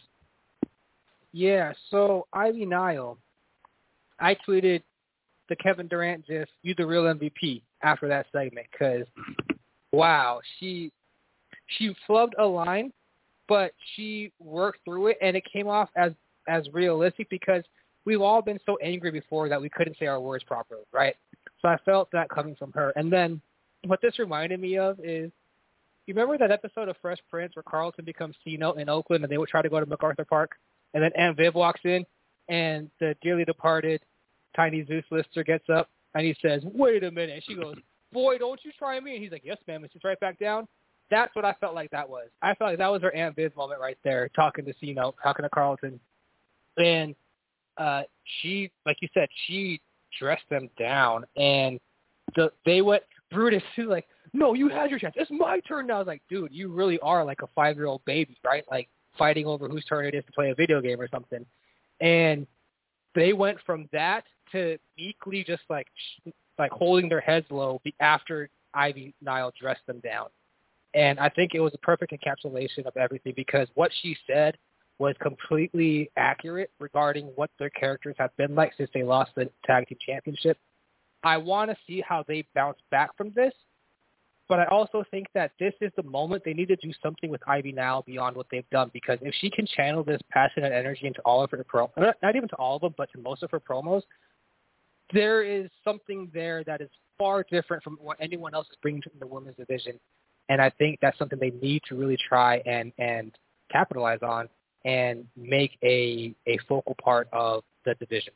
Yeah, so Ivy Nile, I tweeted the Kevin Durant gif, "You the real M V P" after that segment, because, wow, she she flubbed a line, but she worked through it, and it came off as, as realistic because we've all been so angry before that we couldn't say our words properly, right? So I felt that coming from her. And then what this reminded me of is, you remember that episode of Fresh Prince where Carlton becomes C-Note in Oakland and they would try to go to MacArthur Park? And then Aunt Viv walks in, and the dearly departed Tiny Zeus Lister gets up, and he says, "Wait a minute." And she goes, "Boy, don't you try me." And he's like, "Yes, ma'am," and sits right back down. That's what I felt like that was. I felt like that was her Aunt Viv moment right there, talking to C-Note, talking to Carlton. And uh, she, like you said, she dressed them down. And the, they went, Brutus, he's like, "No, you had your chance. It's my turn now." I was like, dude, you really are like a five-year-old baby, right? Like fighting over whose turn it is to play a video game or something. And they went from that to meekly just like like holding their heads low after Ivy Nile dressed them down. And I think it was a perfect encapsulation of everything, because what she said was completely accurate regarding what their characters have been like since they lost the tag team championship. I want to see how they bounce back from this, but I also think that this is the moment they need to do something with Ivy now beyond what they've done, because if she can channel this passion and energy into all of her pro, not even to all of them, but to most of her promos, there is something there that is far different from what anyone else is bringing to the women's division. And I think that's something they need to really try and, and capitalize on and make a, a focal part of the division.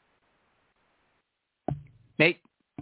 Nate?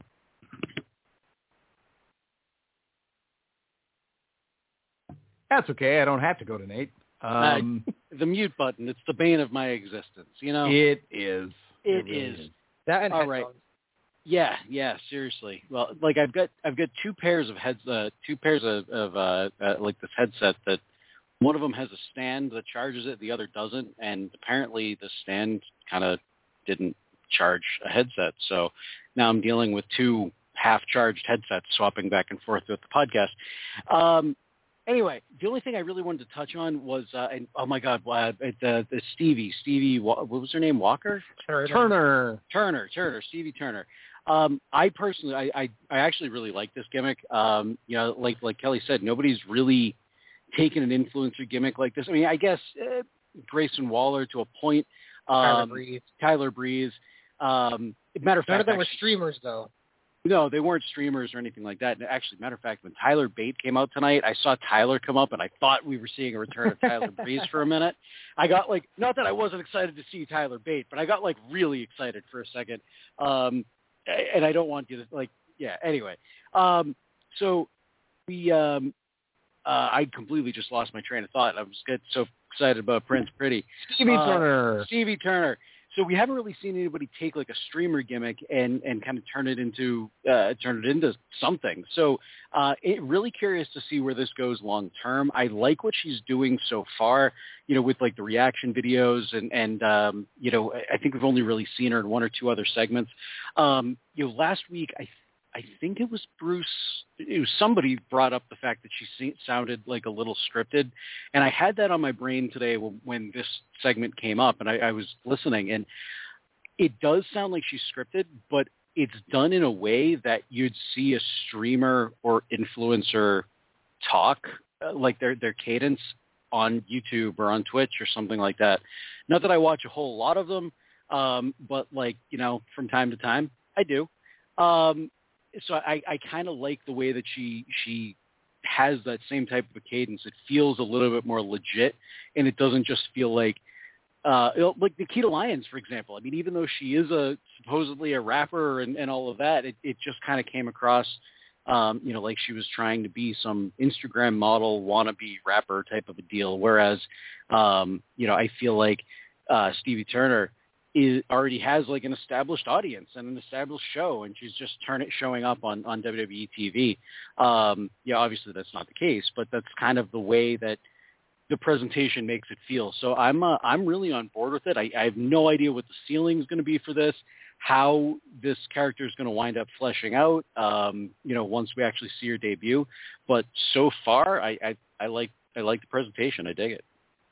That's okay. I don't have to go to Nate. Um, uh, the mute button, it's the bane of my existence, you know? It is. It, it is. is. That and All headphones. Right. Yeah, yeah, seriously. Well, like I've got I've got two pairs of heads, uh, two pairs of, of uh, uh, like this headset that one of them has a stand that charges it, the other doesn't, and apparently the stand kind of didn't charge a headset. So now I'm dealing with two half-charged headsets swapping back and forth with the podcast. Um, anyway, the only thing I really wanted to touch on was, uh, and, oh my God, uh, the, the Stevie, Stevie, what was her name? Walker? Turner. Turner. Turner, Turner, Stevie Turner. Um, I personally, I, I, I actually really like this gimmick. Um, you know, like like Kelly said, nobody's really taken an influencer gimmick like this. I mean, I guess uh, Grayson Waller to a point. Um, Tyler Breeze. Tyler Breeze. Um, matter of fact, none of them actually, were streamers, though. No, they weren't streamers or anything like that. Actually, matter of fact, when Tyler Bate came out tonight, I saw Tyler come up, and I thought we were seeing a return of Tyler Breeze for a minute. I got like, not that I wasn't excited to see Tyler Bate, but I got like really excited for a second. Um, and I don't want you to like, yeah. Anyway, um, so we, um, uh, I completely just lost my train of thought. I was getting so excited about Prince Pretty. Stevie uh, Turner. Stevie Turner. So we haven't really seen anybody take like a streamer gimmick and, and kind of turn it into uh, turn it into something. So uh, it really curious to see where this goes long term. I like what she's doing so far, you know, with like the reaction videos and and um, you know, I think we've only really seen her in one or two other segments. Um, you know, last week I I think it was Bruce, it was somebody brought up the fact that she se- sounded like a little scripted. And I had that on my brain today when, when this segment came up, and I, I was listening. And it does sound like she's scripted, but it's done in a way that you'd see a streamer or influencer talk, uh, like their, their cadence on YouTube or on Twitch or something like that. Not that I watch a whole lot of them, um, but like, you know, from time to time, I do. Um, So I, I kind of like the way that she she has that same type of a cadence. It feels a little bit more legit, and it doesn't just feel like uh, like Nikita Lyons, for example. I mean, even though she is a supposedly a rapper and, and all of that, it, it just kind of came across, um, you know, like she was trying to be some Instagram model, wannabe rapper type of a deal. Whereas, um, you know, I feel like uh, Stevie Turner is already has like an established audience and an established show, and she's just turn it showing up on, on W W E T V. Um, yeah, obviously that's not the case, but that's kind of the way that the presentation makes it feel. So I'm, uh, I'm really on board with it. I, I have no idea what the ceiling is going to be for this, how this character is going to wind up fleshing out, um, you know, once we actually see her debut. But so far, I, I, I like, I like the presentation. I dig it.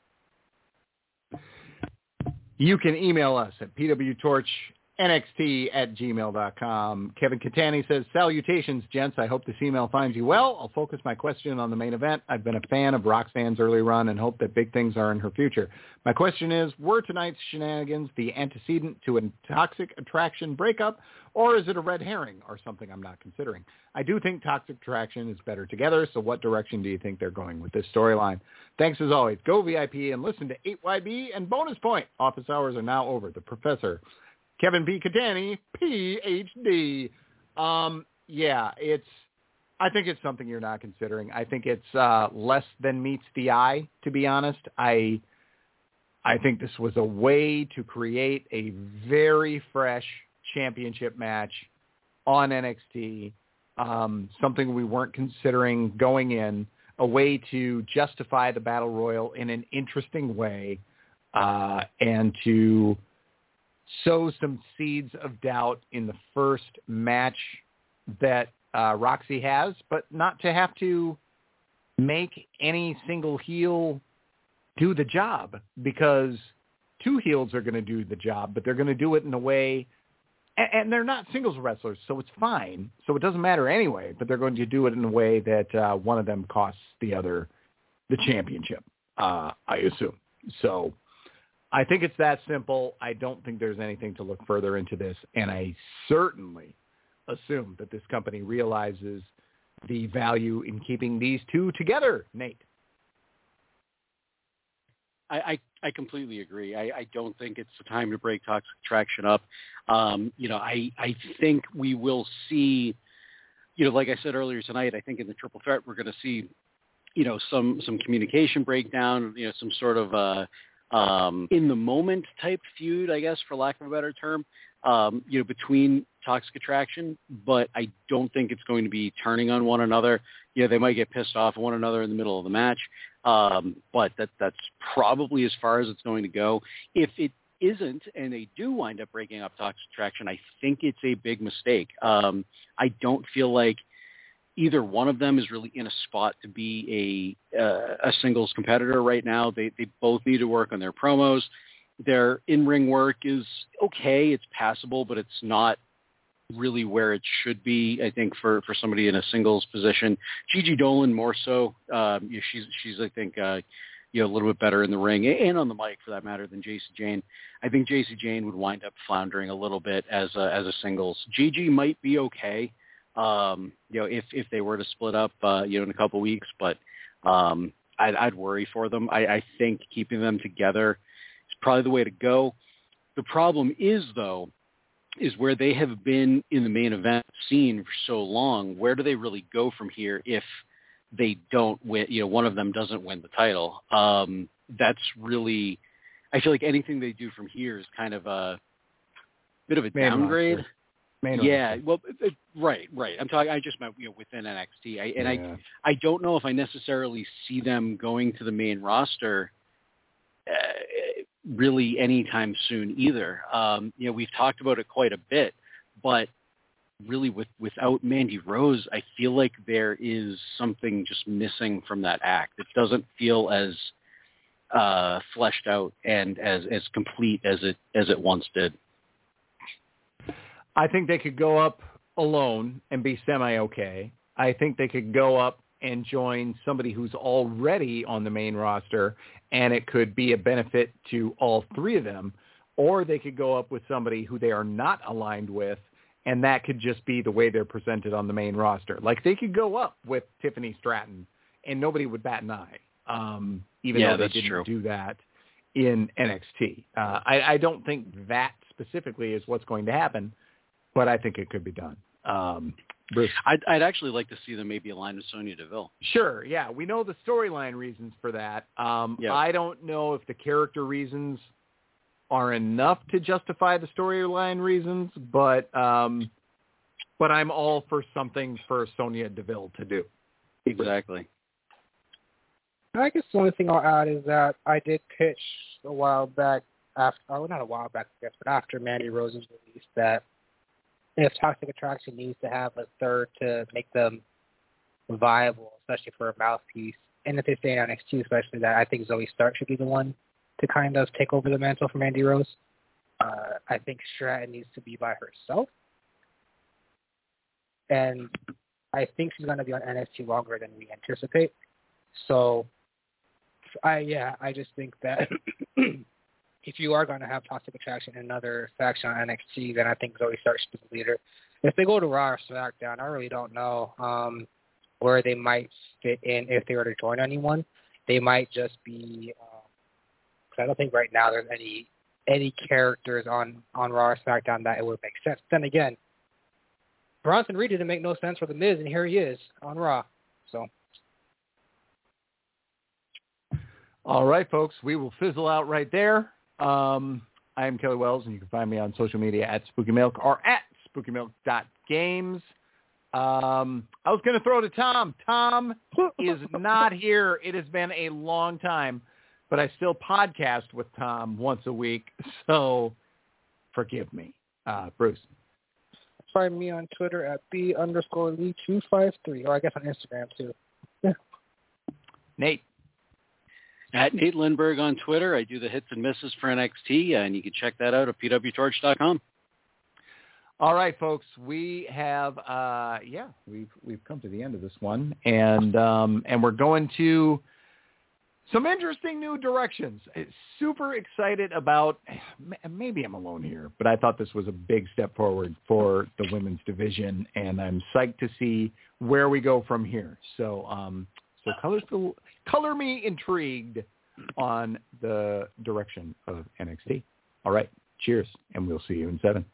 You can email us at p w torch n x t at gmail dot com. Kevin Catani says, salutations, gents. I hope this email finds you well. I'll focus my question on the main event. I've been a fan of Roxanne's early run and hope that big things are in her future. My question is, were tonight's shenanigans the antecedent to a Toxic Attraction breakup, or is it a red herring or something I'm not considering? I do think Toxic Attraction is better together, so what direction do you think they're going with this storyline? Thanks as always. Go V I P and listen to eight Y B and Bonus Point. Office hours are now over. The Professor, Kevin P. Catani, P H D. Um, yeah, it's, I think it's something you're not considering. I think it's uh, less than meets the eye, to be honest. I I think this was a way to create a very fresh championship match on N X T, um, something we weren't considering going in, a way to justify the Battle Royal in an interesting way, uh, and to sow some seeds of doubt in the first match that uh, Roxy has, but not to have to make any single heel do the job, because two heels are going to do the job, but they're going to do it in a way and, and they're not singles wrestlers, so it's fine. So it doesn't matter anyway, but they're going to do it in a way that uh, one of them costs the other the championship, uh, I assume. So I think it's that simple. I don't think there's anything to look further into this, and I certainly assume that this company realizes the value in keeping these two together, Nate. I, I, I completely agree. I, I don't think it's the time to break Toxic Attraction up. Um, you know, I, I think we will see, you know, like I said earlier tonight, I think in the triple threat we're going to see, you know, some, some communication breakdown, you know, some sort of uh, um, in the moment type feud, I guess, for lack of a better term, um, you know, between Toxic Attraction. But I don't think it's going to be turning on one another. You know, they might get pissed off at one another in the middle of the match. Um, but that that's probably as far as it's going to go. If it isn't, and they do wind up breaking up Toxic Attraction, I think it's a big mistake. Um, I don't feel like either one of them is really in a spot to be a uh, a singles competitor right now. They they both need to work on their promos. Their in-ring work is okay. It's passable, but it's not really where it should be, I think, for, for somebody in a singles position. Gigi Dolan more so. Um, you know, she's, she's I think, uh, you know, a little bit better in the ring and on the mic for that matter than J C Jane. I think J C Jane would wind up floundering a little bit as a, as a singles. Gigi might be okay, um, you know, if, if they were to split up, uh, you know, in a couple weeks, but um, I'd, I'd worry for them. I, I think keeping them together is probably the way to go. The problem is, though, is where they have been in the main event scene for so long. Where do they really go from here if they don't win, you know, one of them doesn't win the title? Um, that's really, I feel like anything they do from here is kind of a bit of a Main downgrade. roster. Main yeah, roster. well, it, right, right. I'm talking, I just meant, you know, within N X T. I, and yeah. I, I don't know if I necessarily see them going to the main roster uh, really anytime soon either. Um, you know, we've talked about it quite a bit, but really with, without Mandy Rose, I feel like there is something just missing from that act. It doesn't feel as uh, fleshed out and as, as complete as it, as it once did. I think they could go up alone and be semi-okay. I think they could go up and join somebody who's already on the main roster, and it could be a benefit to all three of them, or they could go up with somebody who they are not aligned with, and that could just be the way they're presented on the main roster. Like, they could go up with Tiffany Stratton, and nobody would bat an eye, um, even yeah, though they that's didn't true. do that in N X T. Uh, I, I don't think that specifically is what's going to happen, but I think it could be done. Um, Bruce. I'd, I'd actually like to see them maybe align with Sonya Deville. Sure, yeah. We know the storyline reasons for that. Um, yeah. I don't know if the character reasons are enough to justify the storyline reasons, but um, but I'm all for something for Sonya Deville to do. Exactly. I guess the only thing I'll add is that I did pitch a while back, after, oh, not a while back, I guess, but after Mandy Rose's release, that if Toxic Attraction needs to have a third to make them viable, especially for a mouthpiece, and if they stay in N X T, especially, that I think Zoe Stark should be the one to kind of take over the mantle from Mandy Rose. Uh, I think Stratton needs to be by herself, and I think she's going to be on N X T longer than we anticipate. So, I yeah, I just think that if you are going to have Toxic Attraction in another faction on N X T, then I think Zoe Stark should be the leader. If they go to Raw or SmackDown, I really don't know um, where they might fit in if they were to join anyone. They might just be, because um, I don't think right now there's any any characters on, on Raw or SmackDown that it would make sense. Then again, Bronson Reed didn't make no sense for The Miz, and here he is on Raw. So. All right, folks, we will fizzle out right there. Um, I am Kelly Wells, and you can find me on social media at Spooky Milk or at spooky milk dot games. Um, I was going to throw to Tom. Tom is not here. It has been a long time, but I still podcast with Tom once a week, so forgive me. Uh, Bruce. Find me on Twitter at B underscore Lee two five three, or I guess on Instagram, too. Yeah. Nate. At Nate Lindberg on Twitter. I do the hits and misses for N X T, and you can check that out at p w torch dot com. All right, folks, we have, uh, yeah, we've we've come to the end of this one, and um, and we're going to some interesting new directions. Super excited about, maybe I'm alone here, but I thought this was a big step forward for the women's division, and I'm psyched to see where we go from here. So, um, so color, color me intrigued on the direction of N X T. All right, cheers, and we'll see you in seven.